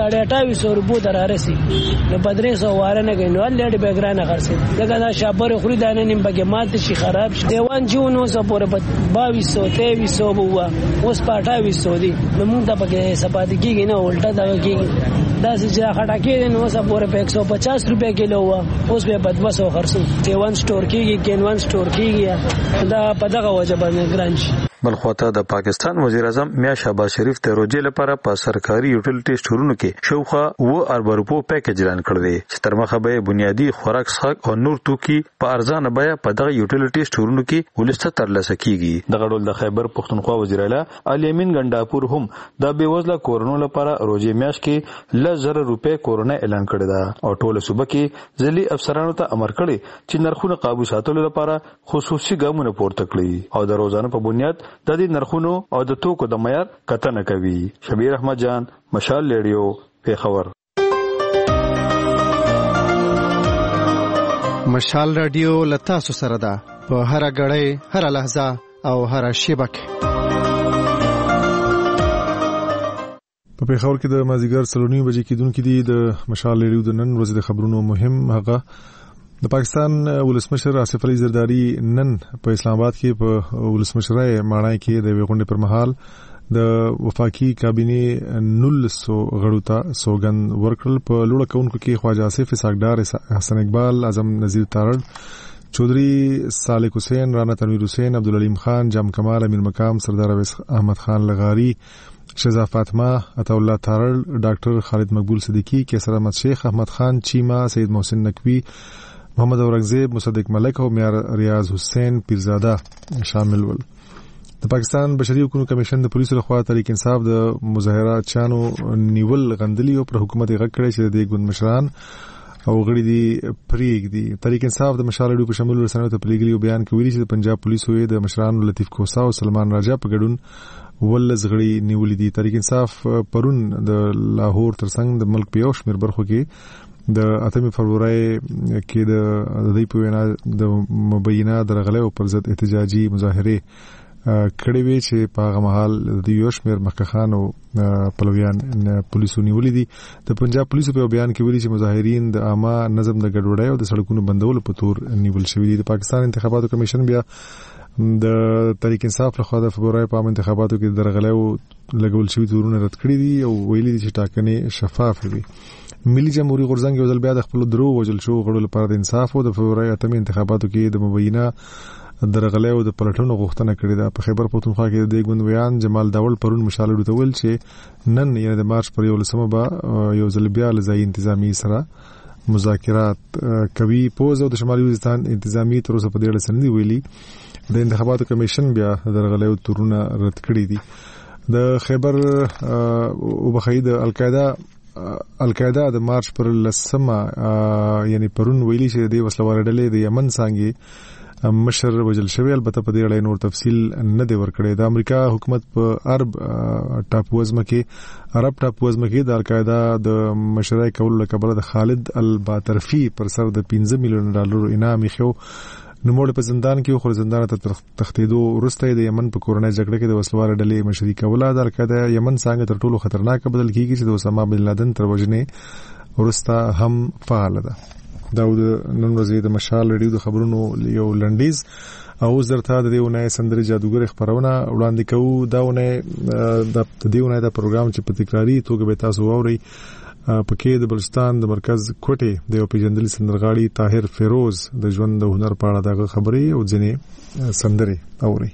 2850 روپو درارسي نو بدرېسو واره نه کوي نو لړ به ګرانه خرڅي دغه دا شابر خوري دانه نیم بګه مات شي خراب شي دیوان جونو سو پورې 2200 2300 بوا اوس په 2800 دي نو موږ ته پکې سپاد کېږي نه الټا دا کېږي دا چې خټکې نو سو پورې 150 روپے کیلو وا اوس به 200 خرڅو دیوان سٹور کېږي کینوان سٹور کېږي دا په دغه وجه باندې ګران شي. بلخواته د پاکستان وزیر اعظم میا شهباز شریف ته روزي لپاره په سرکاري یوټیلیټي سټورونو کې شوخه و اربع روپو پیکج اعلان کړی دی چې تر مخه به بنیادی خوراک څښاک او نور توکي په ارزانه بیه په دغه یوټیلیټي سټورونو کې ولسته ترلاسه کیږي. دغه ډول د خیبر پښتونخوا وزیر اعلی علي امین ګنداپور هم د بیوزله کورونو لپاره روزي میاش کې 1000 روپے کورونه اعلان کړی دا او ټول صوبه کې ځلي افسرانو ته امر کړی چې نرخونه قابو ساتلو لپاره خصوصي ګامونه پورته کړي او د روزانه په بنیاد د دې نرخونو او د توکو د معیار کتنه کوي. شبیر احمد جان، مشال ریډیو، پیښور. مشال ریډیو لتا سره ده په هر غړې، هر لحظه او هر شیبه کې. په پیښور کې د مازیګر 3:30 بجې کېدونکې دي د مشال ریډیو د نن ورځې د خبرونو مهم هغه د پاکستان ولسمشر آصف علي زرداری نن په اسلام آباد کې په ولسمشرۍ ماڼۍ کې د غونډې پر مهال د وفاقي کابینه 1900 غړو ته سوګند ورکړل. په لوړ کونکو کې خواجه آصف اسحاقدار، حسن اقبال، اعظم نذیر تارړ، چودھری صالح حسین، رانا تنویر حسین، عبدالعلیم خان، جام کمال، امیر مقام، سردار اویس احمد خان لغاری، شهزا فاطمه، عطا الله تارړ، ډاکټر خالد مقبول صدیقی، کیسر احمد شیخ، احمد خان چیما، سید محسن نقوی، محمد اورنګزیب، مصدق ملک او میار ریاض حسین پیرزاده شامل ول. د پاکستان بشري حقوقو کمیشن د پولیسو لخوا تحریک انصاف د مظاهره چانو نیول غندلی او پر حکومت یې غږ کړی چې د ګوند مشران او غړي دي پریږدي. تحریک انصاف د مشال ډیو په شمول رسنیو ته پلیګلی او بیان کوي چې د پنجاب پولیسو یې د مشران لطیف کوسا او سلمان راجا په ګډون ولز غړي نیولې دي. تحریک انصاف پرون د لاهور ترڅنګ د ملک په یو شمېر برخو کې د 8 فروری کې د دې په وینا د مبینه درغله او پر ضد احتجاجي مظاهره کړي وی چې په هغه مهال د یو شمېر مخکخان او پلویان پولیسو نیولې دي. د پنجاب پولیسو په بیان کې ویلي چې مظاهرین د عامه نظم د ګډوډۍ او د سړکونو بندولو په تور نیول شوي دي. د پاکستان انتخاباتو کمیشن بیا د تحریک انصاف لخوا د فبراير په انتخاباتو کې درغله او لګول شوي تورونه رد کړي دي او ویلي دي چې ټاکنې شفاف وي. ملي جمهوریت غورځنګ یو ځل بیا د خپل درو وجل شو غړو لپاره د انصاف او د فبراير 8 انتخاباتو کې د مبینه درغله او د پلټونو غوښتنه کړې ده. په خیبر پښتونخوا کې د ګوند ویان جمال داول پرون مشال ډوتول چې نن یعنی د مارچ پر 11 به یو ځل بیا لځای انتظامی سره مذاکرات کوي. پوز او د شمالي وزیرستان انتظامی تر اوسه په دې اړه سندې ویلي. د انتخاباتو کمیشن بیا درغله او تورونه رد کړی دي. د خیبر او بخید القاعده د مارچ پر 10 یعنی پرون ویلي چې د وسلوال ډلې د یمن څنګه مشر وجل شوی. البته په دې اړه نور تفصیل نه دی ورکړی. د امریکا حکومت په عرب ټاپوزمه کې د القاعده د مشرۍ کولو لپاره د خالد الباترفي پر سر د 15 میلیون ډالر انعام خو نوموړ په زندان کې خو زندان ته تختیدو ورسته د یمن په کورونای جګړه کې د وسلوال ډلې مشري کوله. د القاعده یمن څنګه تر ټولو خطرناک بدل کیږي چې د اسامه بن لادن تر وجنه ورسته هم فعال ده. داود نن ورځې د مشال ریډیو د خبرونو یو لنډیز او زرته د دیونه سندري جادوګر خبرونه وړاندې کوو. داونه د دیونه د پروګرام چې په تکراری توګه به تاسو واوري. پکې د بلوچستان د مرکز کوټه د یو پیژندل سندرغاړي طاهر فیروز د ژوند د هنر په اړه دغه خبري او ځنې سندري اوري.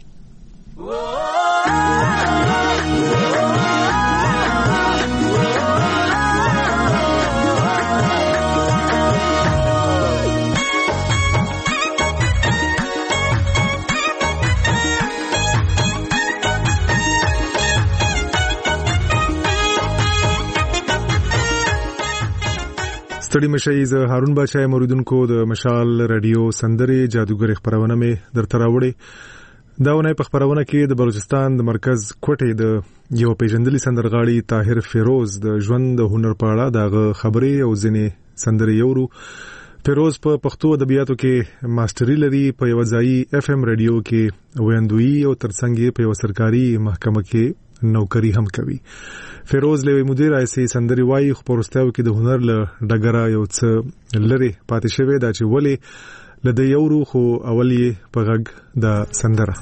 ستړي مشي ز هارون بادشاہ موریدونکو د مشال رادیو سندري جادوګر خبرونه مې درته راوړي. داونه په خبرونه کې د بلوچستان د مرکز کوټه د یو پیژندلي سندرغاړي طاهر فیروز د ژوند د هنر په اړه دغه خبري او ځنې سندري یورو. فیروز په پښتو ادبیاتو کې ماستری لري. په یو ځای اف ام رادیو کې ویندوی او ترڅنګ په یو سرکاري محکمه کې نوکری هم کوي. فیروز له مدیر ایسي سندري وای خو پرستاو کې د هنر له ډګره یو څه لري پاتې شوی دا چې ولې لدی یورو خو اولی په غږ د سندره.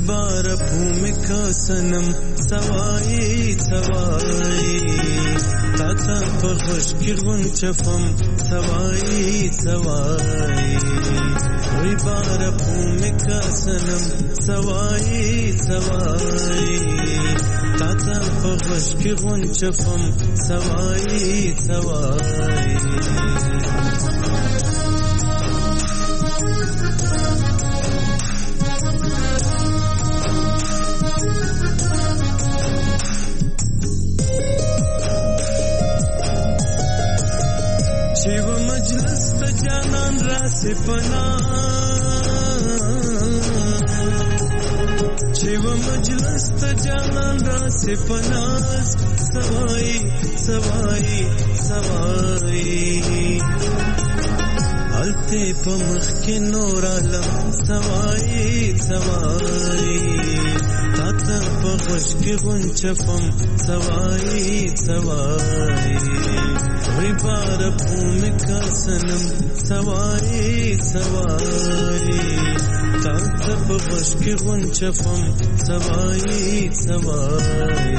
ربار پومکا سنم سوائی سوائی تاتا په خوش کې غونچفم سوای سوای وی بار پومه کا سنم سوای سوای تاتا په خوش کې غونچفم سوای سوای شیو مجلس تا جانان را سپنا شیو مجلس تا جانان را سپنا سوای سوای سوای التے پمخ کے نور عالم سوای سوای تاتا پخوش کے غنچفم سوای سوای وی بار پھوم کا سنم سوای سوای تاتا پخوش کے غنچفم سوای سوای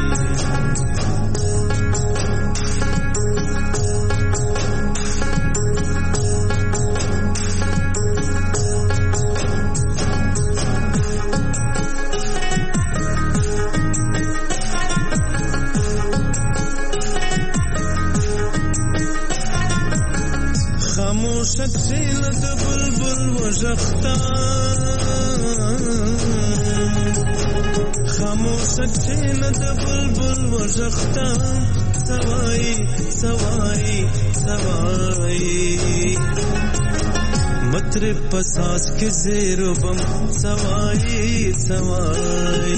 شکشیل د بلبل وژختا خاموش شکشیل د بلبل وژختا سوای سوای سوای متر پساس کے زیر بم سوای سوای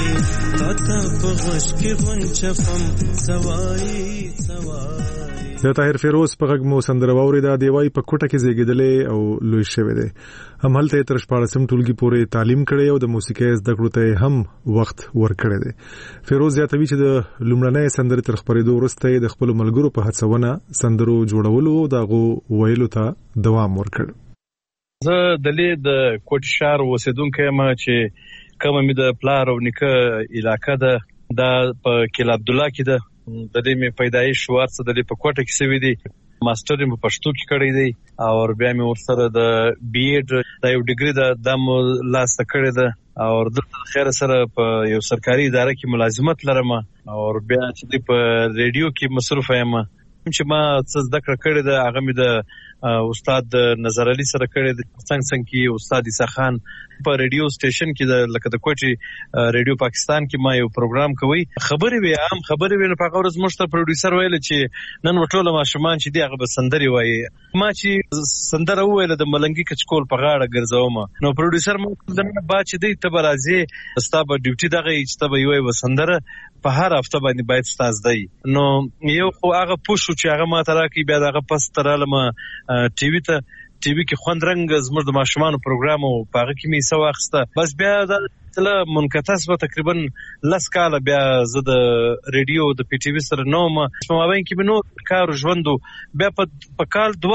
تاتا پغش کے غنچفم سوای سوای د طاهر فیروز په غږ مو سندره واوریده دیوای په کوټه کې زیږیدلې او لوی شوی دی هم هلته تر 14 ټولګي پورې تعلیم کړی او د موسیقۍ زده کړو ته هم وخت ورکړی دی فیروز زیاتوي چې د لومړنۍ سندرې تر خبرېدو وروسته د خپل ملګرو په هڅونه سندرو جوړولو دغه ویلو ته دوام ورکړ زه د کوټ شهر اوسیدونکی یم چې کومه مې د پلار او نیکه علاقه ده دا په کیل عبد الله کې ده د دې مې پیدایش ورڅ د دې په کوټه کې سوي دي ماستر مې په پښتو کې کړی دی او بیا مې ورسره د بي ایډ د یو ډیګري د لاسته کړی ده او د خیر سره په یو سرکاري اداره کې ملازمت لرم او بیا چې په ریډیو کې مصروف یم چې ما څه زده کړې ده هغه مې د استاد نظر علي سره کړی د څنګه کې استاد عیسی خان په ریډیو سټیشن کې لکه د کوټي ریډیو پاکستان کې ما یو پروګرام کوي خبرې وي عام خبرې وي په غوړز مشته پروډوسر ویل چې نن وټوله ماشومان چې دی هغه به سندري وایي ما چې سندره ویل د ملنګي کچکول په غاړه ګرځوم نو پروډوسر مو دنه با چې دی ته برازي ستاب ډیوټي دغه چې ته وي وسندره په هر هفته باندې باید ستاز دی نو یو خو هغه پوښو چې هغه ما تراکي بیا دغه پس تراله ما ټي وي کې خوند رنګ زموږ د ماشومان پروګرام او پاغه کې می سو واخسته بس بیا د تل منکتس به تقریبا لس کاله بیا زه د ریډیو د پی ټی وی سره نوم په مابین کې نو کار ژوندو بیا په کال 2001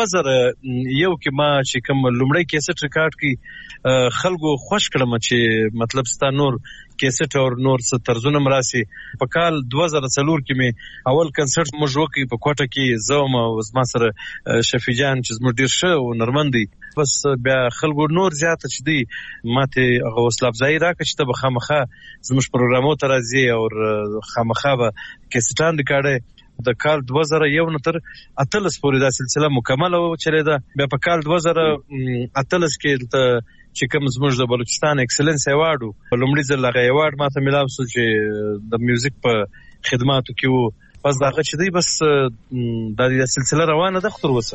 کې ما چې کوم لومړی کیسټ ریکارډ کی خلکو خوش کړم چې مطلب ستا نور کیسټ او نور څه طرزونه مراسي په کال 2004 کې می اول کنسرت موږ وکړ په کوټه کې زوم او زما سره شفیع جان چې زموږ ډیر ښه او نرمندي بس بیا خلکو نور زیات چې دی ماته حوصله افزایی راکړه چې ته به خامخا زموږ پروګرامو ته راځي او خامخا به کیسټان ریکارډ د کال 2001 تر 18 پورې دا سلسله مکمل او چریده بیا په کال 2018 کې چې کوم زموږ د بلوچستان ایکسلنس ایوارډ لومړی ځل هغه ایوارډ ماته ملاو شو چې د میوزیک په خدماتو کې وو بس دا چې دی بس د سلسله روانه ده خطر وسه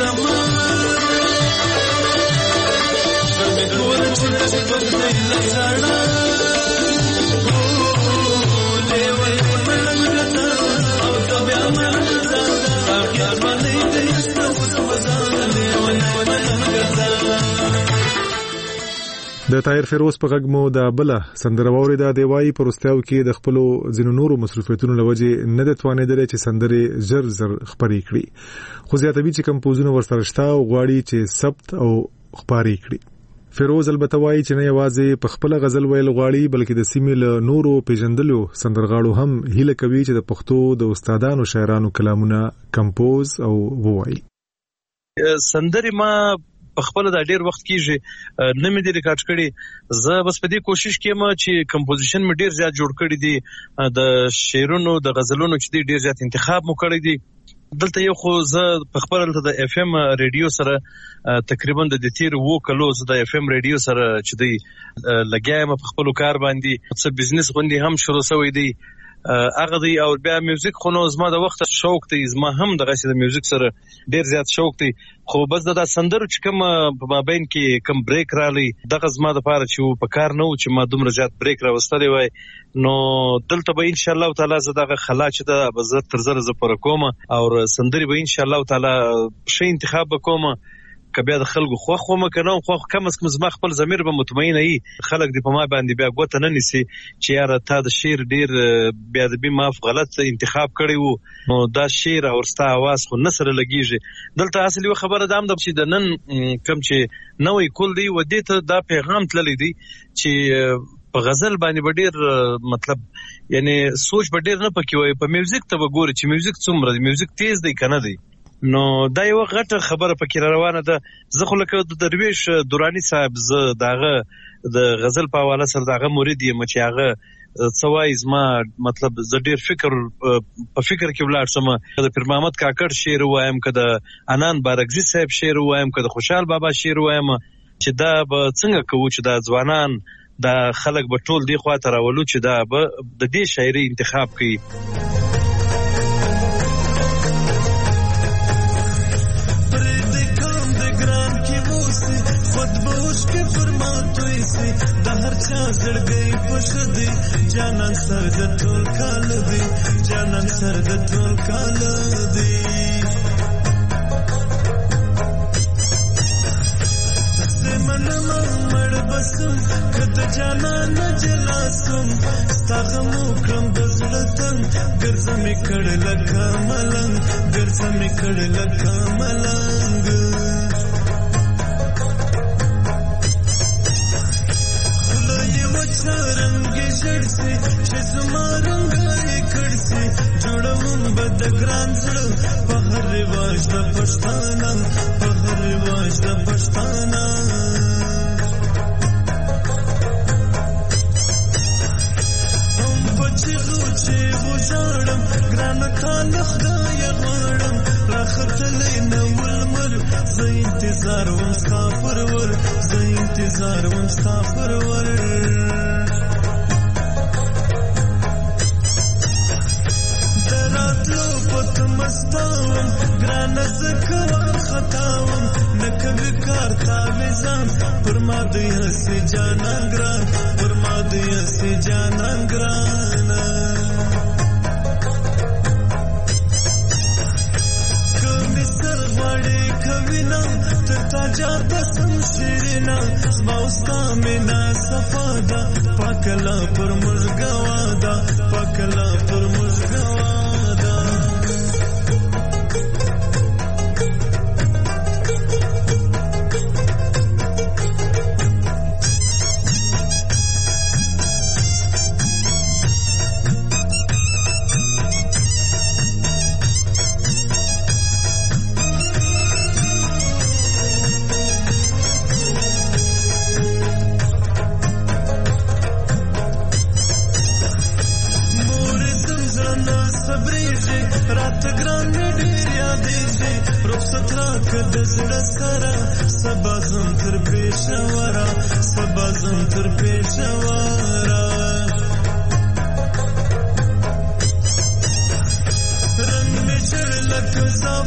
زما زمي ګور چې د بګنې لزړه لیوي ملنګتا او د بیا ملنګتا اخر باندې دې ستو وزان لیوي ملنګتا د طاهر فیروز په غږ مو د بله سندره واورېده. د وایي په وروستیاو کې د خپلو ځینو نورو مصروفیتونو له وجې نه ده توانېدلی چې سندرې ژر خپرې کړي، خو زیاتوي چې کمپوزونه ورسره شته او غواړي چې ثبت او خپارې کړي. فیروز البته وایي چې نه یوازې په خپله غزل ویل غواړي بلکې د سیمې له نورو پیژندلو سندرغاړو هم هیله کوي چې د پښتو د استادانو شاعرانو کلامونه کمپوز او ووایي. سندرې ما په خپل دا ډیر وخت کېږي نه مې دي ریکارډ کړي. زه بس په دې کوشش کوم چې کمپوزیشن مې ډیر زیات جوړ کړی دي، د شعرونو د غزلونو چې ډیر زیات انتخاب مو کړی دي. دلته یو خو زه په خپل د اف ام ریډیو سره تقریبا د تیر وو کلو زه د اف ام ریډیو سره چې دی لګایم په خپل کار باندې څه بزنس غونډې هم شروع شوې دي هغه دی او بیا میوزیک خو نو زما د وخت شوق دی، زما هم دغه د میوزیک سره ډیر زیات شوق دی. خو بس د سندرو چې کوم په مابین کې کوم بریک رالی دغه زما د پاره چې په کار نه و چې ما دومره زیات بریک راوستلی وای. نو دلته به ان شاء الله تعالی زه دغه خلا چې د بزر تر زره پر کوم او سندري به ان شاء الله تعالی شي انتخاب وکوم کبه د خلکو خو مکنه خو کم از کم زما خپل ضمیر به مطمئن وي، خلک دی په ما باندې بیا ګوته نه نسی چې یاره تا د شعر ډیر بیا د بي ماف غلط انتخاب کړی وو، نو دا شعر او ستا आवाज خو نه سره لګیږي. دلته اصلي خبره ده هم د چې د نن کم چې نوې کول دی و دې ته دا پیغام تللی دی چې په غزل باندې ډیر مطلب یعنی سوچ ډیر نه پکې وي، په میوزیک ته وګوري چې میوزیک څومره دی، میوزیک تیز دی کنه دی. نو دا یو غټه خبره پکې روانه ده. زه خو لکه د درویش دورانی صاحب زه داغه د غزل په حواله سره داغه مرید یم چې هغه څوای زما مطلب زه ډیر فکر په فکر کې ولاړ سم د پیر محمد کاکړ شعر وایم کده انان بارګزی صاحب شعر وایم کده خوشحال بابا شعر وایم چې دا به څنګه کوو چې دا ځوانان دا خلک به ټول دی خواته راولو چې دا به د دې شاعري انتخاب کوي. زړګي پښدي جانان سر د ټول کال دی، جانان سر د ټول کال دی. زمن مړ بسم کته جانان جلاسم ستغم کرم بزړتن ګرځم کړه لکه ملنګ، ګرځم کړه لکه ملنګ. رنگی شرسی چې زما رنگای کړسی جوړوم بد ګران زړه په هر رواج د پښتانه، په هر رواج د پښتانه. هم بچو چې وژړم ګران ته خدای غواړم راختلې نو ولمر زه انتظار وم مسافر ور، زه انتظار وم مسافر ور. مستاوم ګران زکوا خطاوم نکوي کار تاویزان پر ما دی هسي جانان ګران، پر ما دی هسي جانان ګران. کومي سر غړې کوینا تر تا جار بسم شیرینا زما استا مینا صفادا پاکلا پر مزګوا دا، پاکلا پر مزګوا.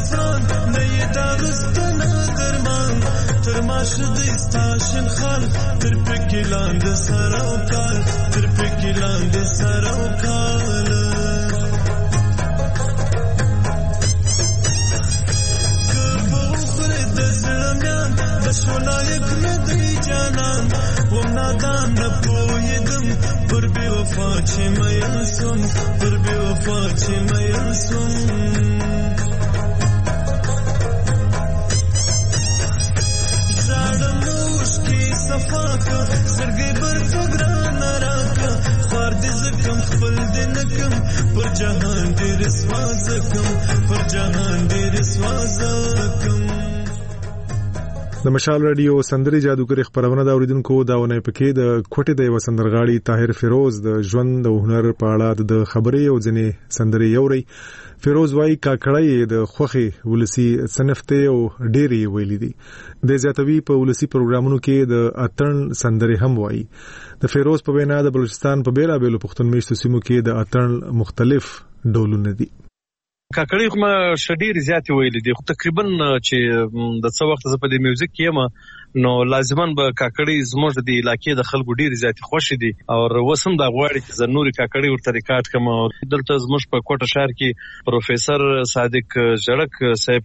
زعفران نه یې داغستنه درمان تر ماشه د استاشن خال تر پکې لاندې سره وکال تر پکې لاندې سره وکال شولایک ندی جانان و نادان نپویدم پر بی وفا چی میلسم پر بی وفا چی میلسم زارم نوشکی صفاکا سرگی بر فگران راکا خواردی زکم خپل دی نکم پر جهان دی رسوا زکم پر جهان دی رسوا زکم د مشال رادیو سندري جادوګر خبرونه دا اوریدونکو داونه پکې د کوټې د وسندرغاړي طاهر فیروز د ژوند او هنر په اړه د خبرې او ځنې سندري یوري فیروز وايي کاکړی د خوخي ولسی صنفته او ډيري ویلي دي د زیاتوي په ولسی پروګرامونو کې د اتن سندري هم وايي د فیروز په وینا د بلوچستان په بیلا بیلو پښتون میشتو سیمو کې د اتن مختلف ډولونه دي کاکړی خو ما شډیر زیاتې ویلې دي خو تقریبا چې د څو وخت زه په دې میوزیک کې یم نو لازمان به کاکړی زموږ د علاقې د خلکو ډیر زیاتې خوښ دي او وسم دا غواړي چې زه نوري کاکړی ورته ریکارډ کړم دلته زموږ په کوټه شهر کې پروفیسور صادق جړک صاحب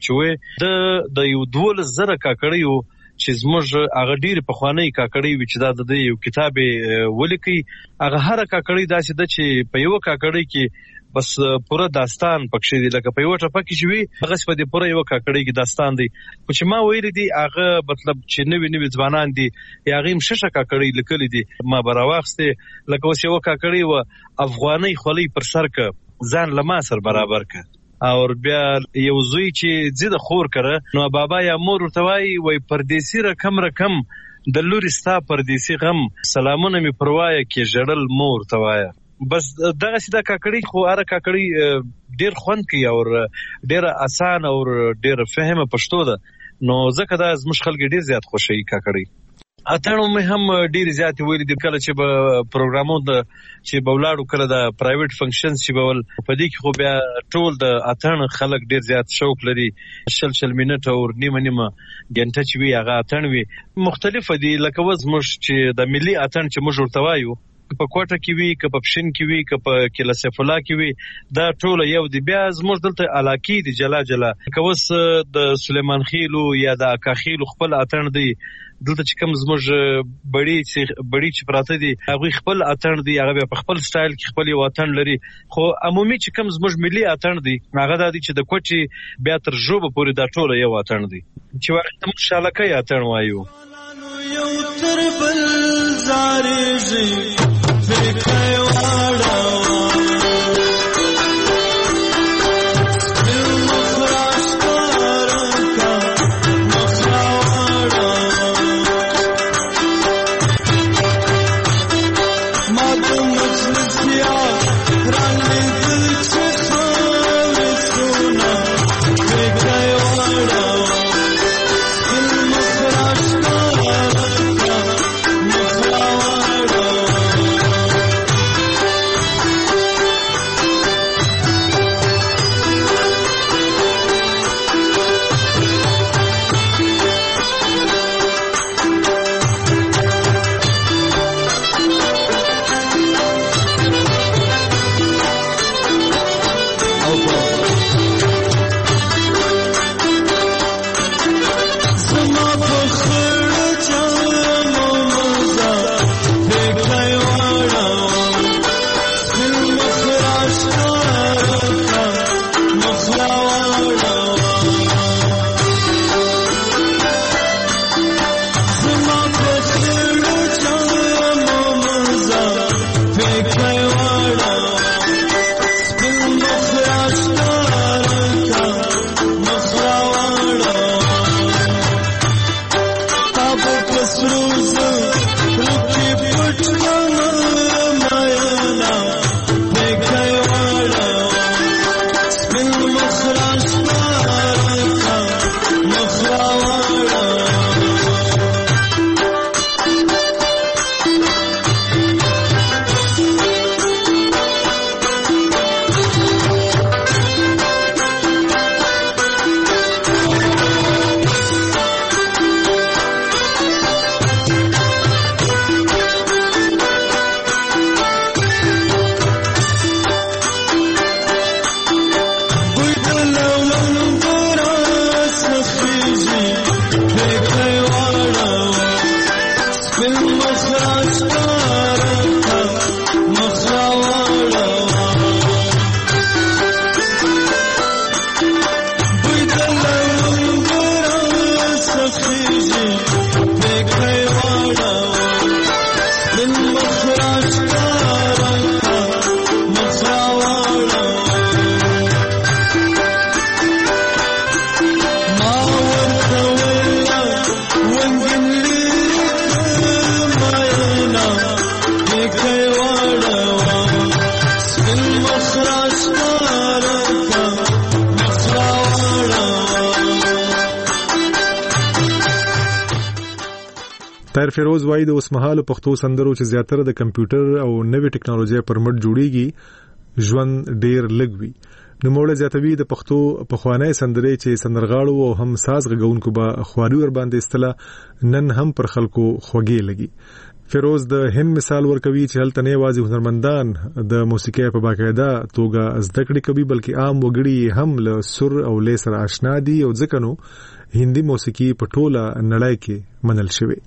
چوي د یو 12,000 کاکړیو چې زموږ هغه ډیر په خوانی کاکړی وچ دا د یو کتاب ولیکي هغه هر کاکړی داسې د چې په یو کاکړی کې بس پوره داستان پکې دی لکه په یو ټپه کې شوی هغه په دې پوره یو کاکړی کې داستان دی خو چې ما ویل دي هغه مطلب چې نوې ځوانان دي هغه مششه کاکړی لیکل دي ما براوخسته لکه اوس یو کاکړی و افغاني خولي پر سر ک ځان لما سر برابر ک او بیا یو زوی چې زید خور کړه نو بابا یا مور ورتوي وای پردیسی رقم د لوري ستا پردیسی غم سلامونه می پروايه کې جړل مور توایا بس دغه سیده کاکړی خو اره کاکړی ډیر خوند کوي او ډیر آسان او ډیر فهمه پښتو ده نو ځکه دا زموږ خلک ډیر زیات خوشي کاکړی اتنو مې هم ډیر زیات ویل دي کله چې به پروګرامونو د چې بولاړو کله د پرایویټ فنکشنز چې بول په دې کې خو بیا ټول د اتن خلک ډیر زیات شوق لري شل منټه او نیمه ګنټه چې وی هغه اتن وی مختلف دي لکه وزمش چې د ملي اتن چې موږ ورته وایو په کوټه کې وی که په پښین کې وی که په کله سیفلا کې وی دا ټول یو دی بیا زموږ دلته علاقې دي جلا کوس د سلیمان خیلو یا د اکاخیلو خپل اتن دی دلته چې کوم زموږ بڑی چې پراته دي هغه خپل اتن دی هغه په خپل سټایل کې خپل یو اتن لري خو عمومي چې کوم زموږ ملي اتن دی هغه د دې چې د کوټي بیا تر جوبه پورې دا ټول یو اتن دی چې وخت موږ شالکه اتن وایو یو تر بل زارېږي فکر واړه طاهر فیروز وایي د اوسمهالو پښتو سندرو چې زیاتره د کمپیوټر او نوې ټکنالوژي پر مټ جوړیږي ژوند ډیر لږ وي. نوموړی زیاتوي د پښتو پخوانی سندرې چې سندرغاړو او هم ساز غږونکو به خواري ور باندې استله نن هم پر خلکو خوږې لګي. فیروز د هند مثال ورکوي چې هلته نه یوازې هنرمندان د موسیقۍ په باقاعده توګه زده کړې کوي بلکې عام وګړي هم له سر او لې سره آشنا دي او ځکه نو هندي موسیقي په ټوله نړۍ کې منل شوی.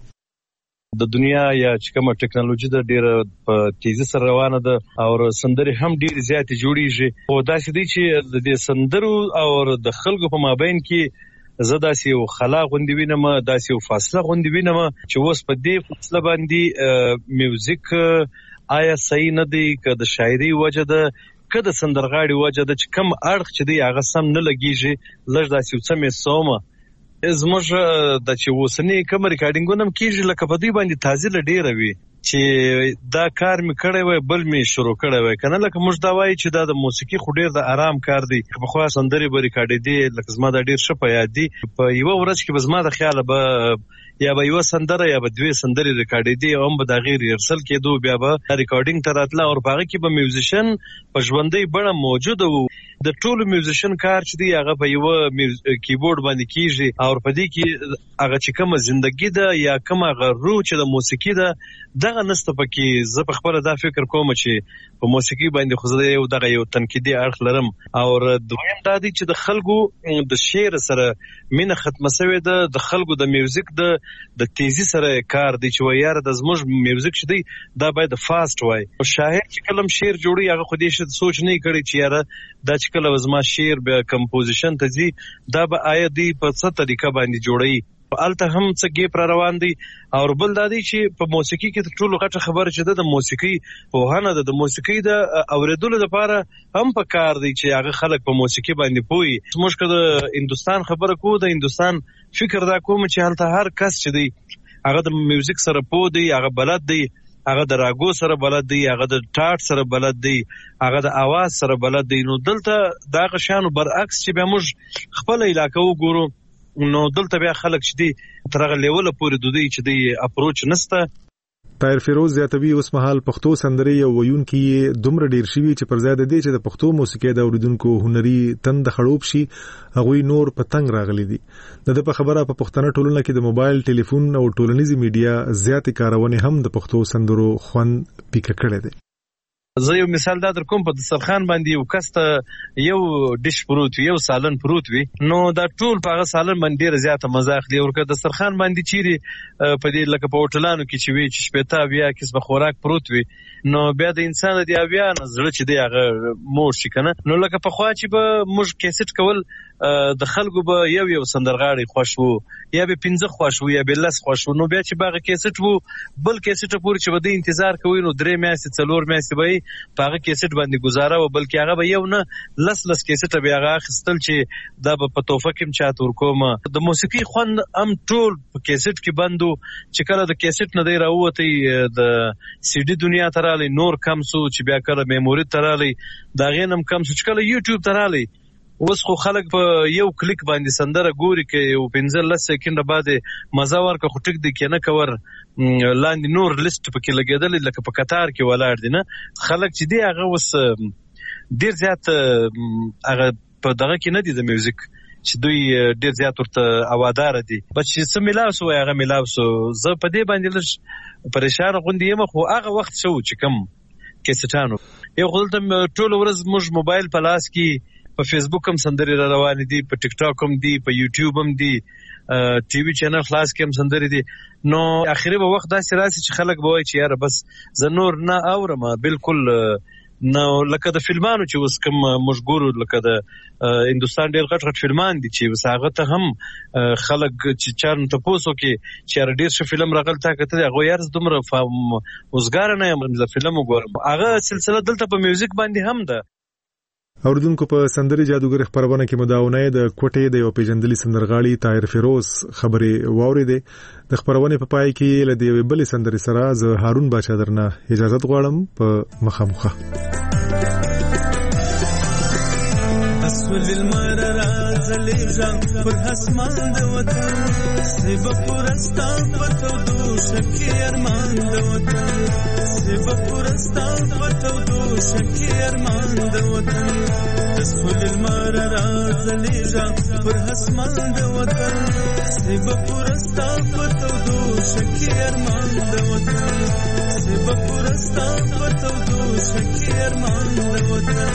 د دنیا یا چې کومه ټکنالوژي د ډیره په تیزی سره روانه ده او سندرې هم ډیر زیات جوړیږي او داسې دي چې د دې سندرو او د خلکو په مابین کې زه داسې یو خلا غوندې وینم، داسې یو فاصله غوندې وینم چې اوس په دې فاصله باندې میوزیک آیا صحیح نه دی که د شاعري وجه ده که د سندرغاړي وجه ده چې کم اړخ چې دی هغه سم نه لګیږي. لږ داسې یو څه مې سومه زموږ د چې اوسنی کوم ریکارډینګونه هم کېږي لکه په دوی باندې تازه ډیره وي چې دا کار مې کړی وای بل مې شروع کړی وای کنه. لکه موږ دا وایي چې دا د موسیقي خو ډیر د آرام کار دی. پخوا سندرې به ریکارډېدې لکه زما دا ډیر ښه په یاد دي. په یوه ورځ کې به زما د خیاله به یا به یوه سندره یا به دوې سندرې ریکارډېدې او هم به د هغې ریهرسل کېدو بیا به ریکارډینګ ته راتله او په هغه کې به میوزیشن په ژوندۍ بڼه موجوده و. د ټولو میوزیشن کار چې دی هغه په یوه کیبورډ باندې کیږي او په دې کې هغه چې کومه زندگی ده یا کومه هغه روح چې د موسیقي ده دغه نسته پکې. زه په خپله دا فکر کوم چې په موسیقي باندې خو زه یو دغه یو تنقیدي اړخ لرم. او دویم دا دی چې د خلکو د شعر سره مینه ختمه سوې ده، د خلکو د میوزیک د تیزی سره کار دی چې وایي یاره د زموږ میوزیک چې دی دا باید فاست وای. شاعر چې کلم شعر جوړي هغه خو دې سوچ نه کړي چې یاره دا چې کله زما شعر بیا کمپوزیشن ته ځي دا به آیا دی په څه طریقه باندې جوړوي. الته هم څه ګیپ را روان دی. او بل دا دی چې په موسیقي کې تر ټولو غټه خبره چې د موسیقي پوهنه ده، د موسیقي د اوریدلو لپاره هم په کار دی چې هغه خلک په موسیقي باندې پوهي. موږ که د هندوستان خبره کوو د هندوستان فکر دا کوم چې هلته هر کس چې دی هغه د میوزیک سره پوه دی، هغه بلد دی، هغه د راګو سره بلد دی، هغه د ټاټ سره بلد دی، هغه د आवाज سره بلد دی. نو دلته دا غشانو برعکس چې بیا موږ خپل علاقه وګورو نو دلته بیا خلک چې دی تر هغه لیوله پورې دوی چې دی اپروچ نسته. طاهر فیروز زیاتوي اوس مهال پښتو سندرې او ویونکي دومره ډیر شوي چې پر ځای د دې چې د پښتو موسیقۍ د اوریدونکو هنري تند خړوب شي هغوی نور په تنګ راغلي دي. د په خبره په پښتنه ټولنه کې د موبایل، ټلیفون او ټولنیزي میډیا زیاتې کارونې هم د پښتو سندرو خوند پیکه کړی دی. زه یو مثال دا در کوم، په دسترخوان باندې یو کس ته یو ډش پروت وي، یو سالن پروت وي، نو دا ټول په هغه سالن باندې ډیره زیاته مزه اخلي. او که دسترخوان باندې چیرې په دې لکه په هوټلانو کې چې وي چې شپېته اویا قسمه خوراک پروت وي نو بیا د انسان د اویا نه زړه چې دی هغه موړ شي که نه. نو لکه پخوا چې به موږ کیسټ کول د خلکو به یو سندرغاړی خوښ وو یا به 15 خوښ وو یا به 10 خوښ وو. نو بیا چې به هغه کیسټ وو بل کیسټ پورې چې به د انتظار کوي نو 3 میاشتې 4 میاشتې به په هغه کیسټ باندې گزاره و، بلکې هغه به یو نه لس کیسټ به هغه اخیستل چې دا به په توفه کې چاته ورکوم. د موسیقي خوند هم ټول په کیسټ کې بندو چې کله د کیسټ نه دی راووتی د سی ډي دنیا ته رالی نور کم سو چې بیا کله میموري ته رالی دا غینم کم سو چې کله یوټیوب ته رالی. اوس خو خلک په یو کلیک باندې سندره ګوري کې یو 15 سکند بعد مزه ورکه خو ټیک دی کې نه کور لاندې نور لیست پکې لګیدل لکه په قطار کې ولاړ دي. نه خلک چې دی هغه اوس ډیر زیات هغه په دغه کې نه دي د میوزیک چې دوی ډیر زیات ورته اوادار دي. بس چې څه ملاو سو هغه ملاو سو. زه په دې باندې لږ پریشان غوندې یم، خو هغه وخت شو چې کم کیسټانو یو خپل ټول ورځ موږ موبایل په لاس کې په فیسبوک هم سندرې را روانې دي، په ټیک ټاک هم دي، په یوټیوب هم دي، ټي وي چینل خلاص کې هم سندرې دي. نو اخري به وخت داسې راسي چې خلک به وایي چې یاره بس زه نور نه اورم. بالکل نو لکه د فلمانو چې اوس کوم موږ ګورو لکه د هندوستان ډېر غټ فلمان دي چې اوس هغه ته هم خلک چې چا نه تپوس وکړي چې یاره ډېر ښه فلم راغلی تا کتلی هغوی یاره دومره اوزګاره نه یم زه فلم وګورم. هغه سلسله دلته په میوزیک باندې هم ده. اوریدونکو په سندري جادوګر خبرونه کې مداونه د کوټې د یو پیژندلي سندرغاړي طاهر فیروز خبرې واورېدې. د خبرونه په پای کې له دې بلې سندري سره زه هارون بادشاه درنه اجازه غواړم په مخامخه. اسول المررات راځلېږم پر اسمان د وطن سبا پرستا پتو دوشه کې ارمان د وطن سبا پرستا پتو دوشه کې ارمان د وطن تسخل المار راځلېږم پر اسمان د وطن سبا پرستا پتو دوشه کې ارمان د وطن سبا پرستا پتو دوشه کې ارمان د وطن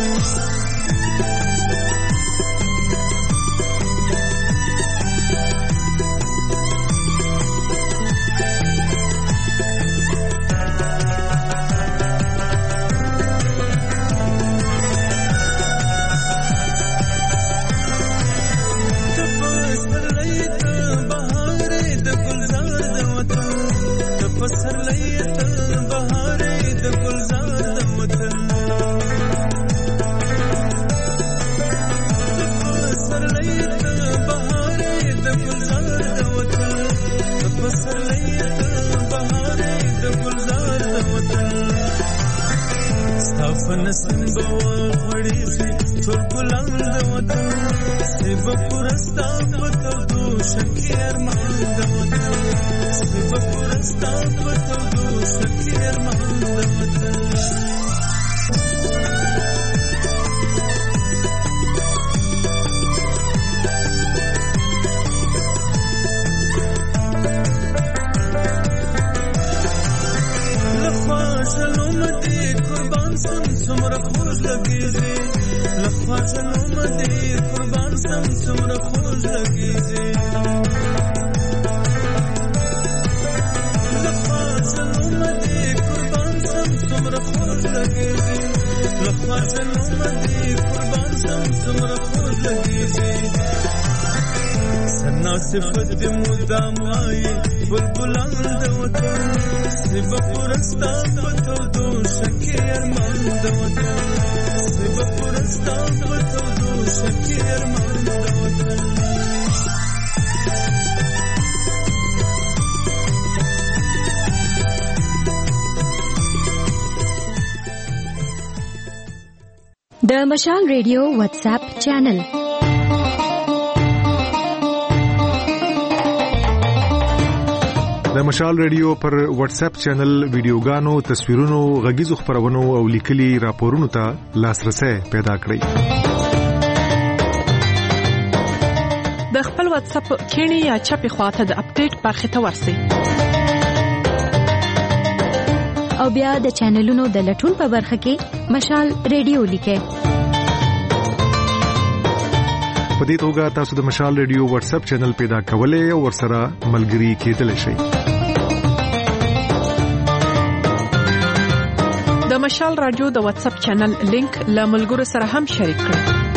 نسیم بوا غړېږي ټول ګلان د وطن سبا پرستا پتو دوشه کې ارمان د وطن سبا پرستا پتو دوشه کې ارمان د وطن لخوا شلوم دې قربان سم څومره خوږ لګېږي لخوا شلوم دې قربان سم څومره خوږ لګېږي لخوا شلوم دې قربان سم څومره خوږ لګېږي لخوا شلوم دې قربان سم څومره خوږ لګېږي سنا صفت دې مدام وایي بلبلان د وطن سبا پرستا پتو دوشه کې ارمان د وطن سبا پرستا پتو دوشه کې ارمان د وطن د مشال ریډیو واتس اپ چینل د مشال ریډیو پر واتس اپ چینل ویډیوګانو، تصویرونو، غږیزو خبرونو او لیکلي راپورونو ته لاسرسي پیدا کړئ. د خپل واتس اپ کینی یا چپی خواته د اپډیټ برخه ته ورسئ. او بیا د چینلونو د لټون په برخه کې مشال ریډیو لیکئ. په دې توګه تاسو د مشال ریډیو واتس اپ چینل پیدا کولای او ورسره ملګري کېدلی شئ. د مشال رادیو د واتس اپ چینل لینک له ملګرو سره هم شریک کړئ.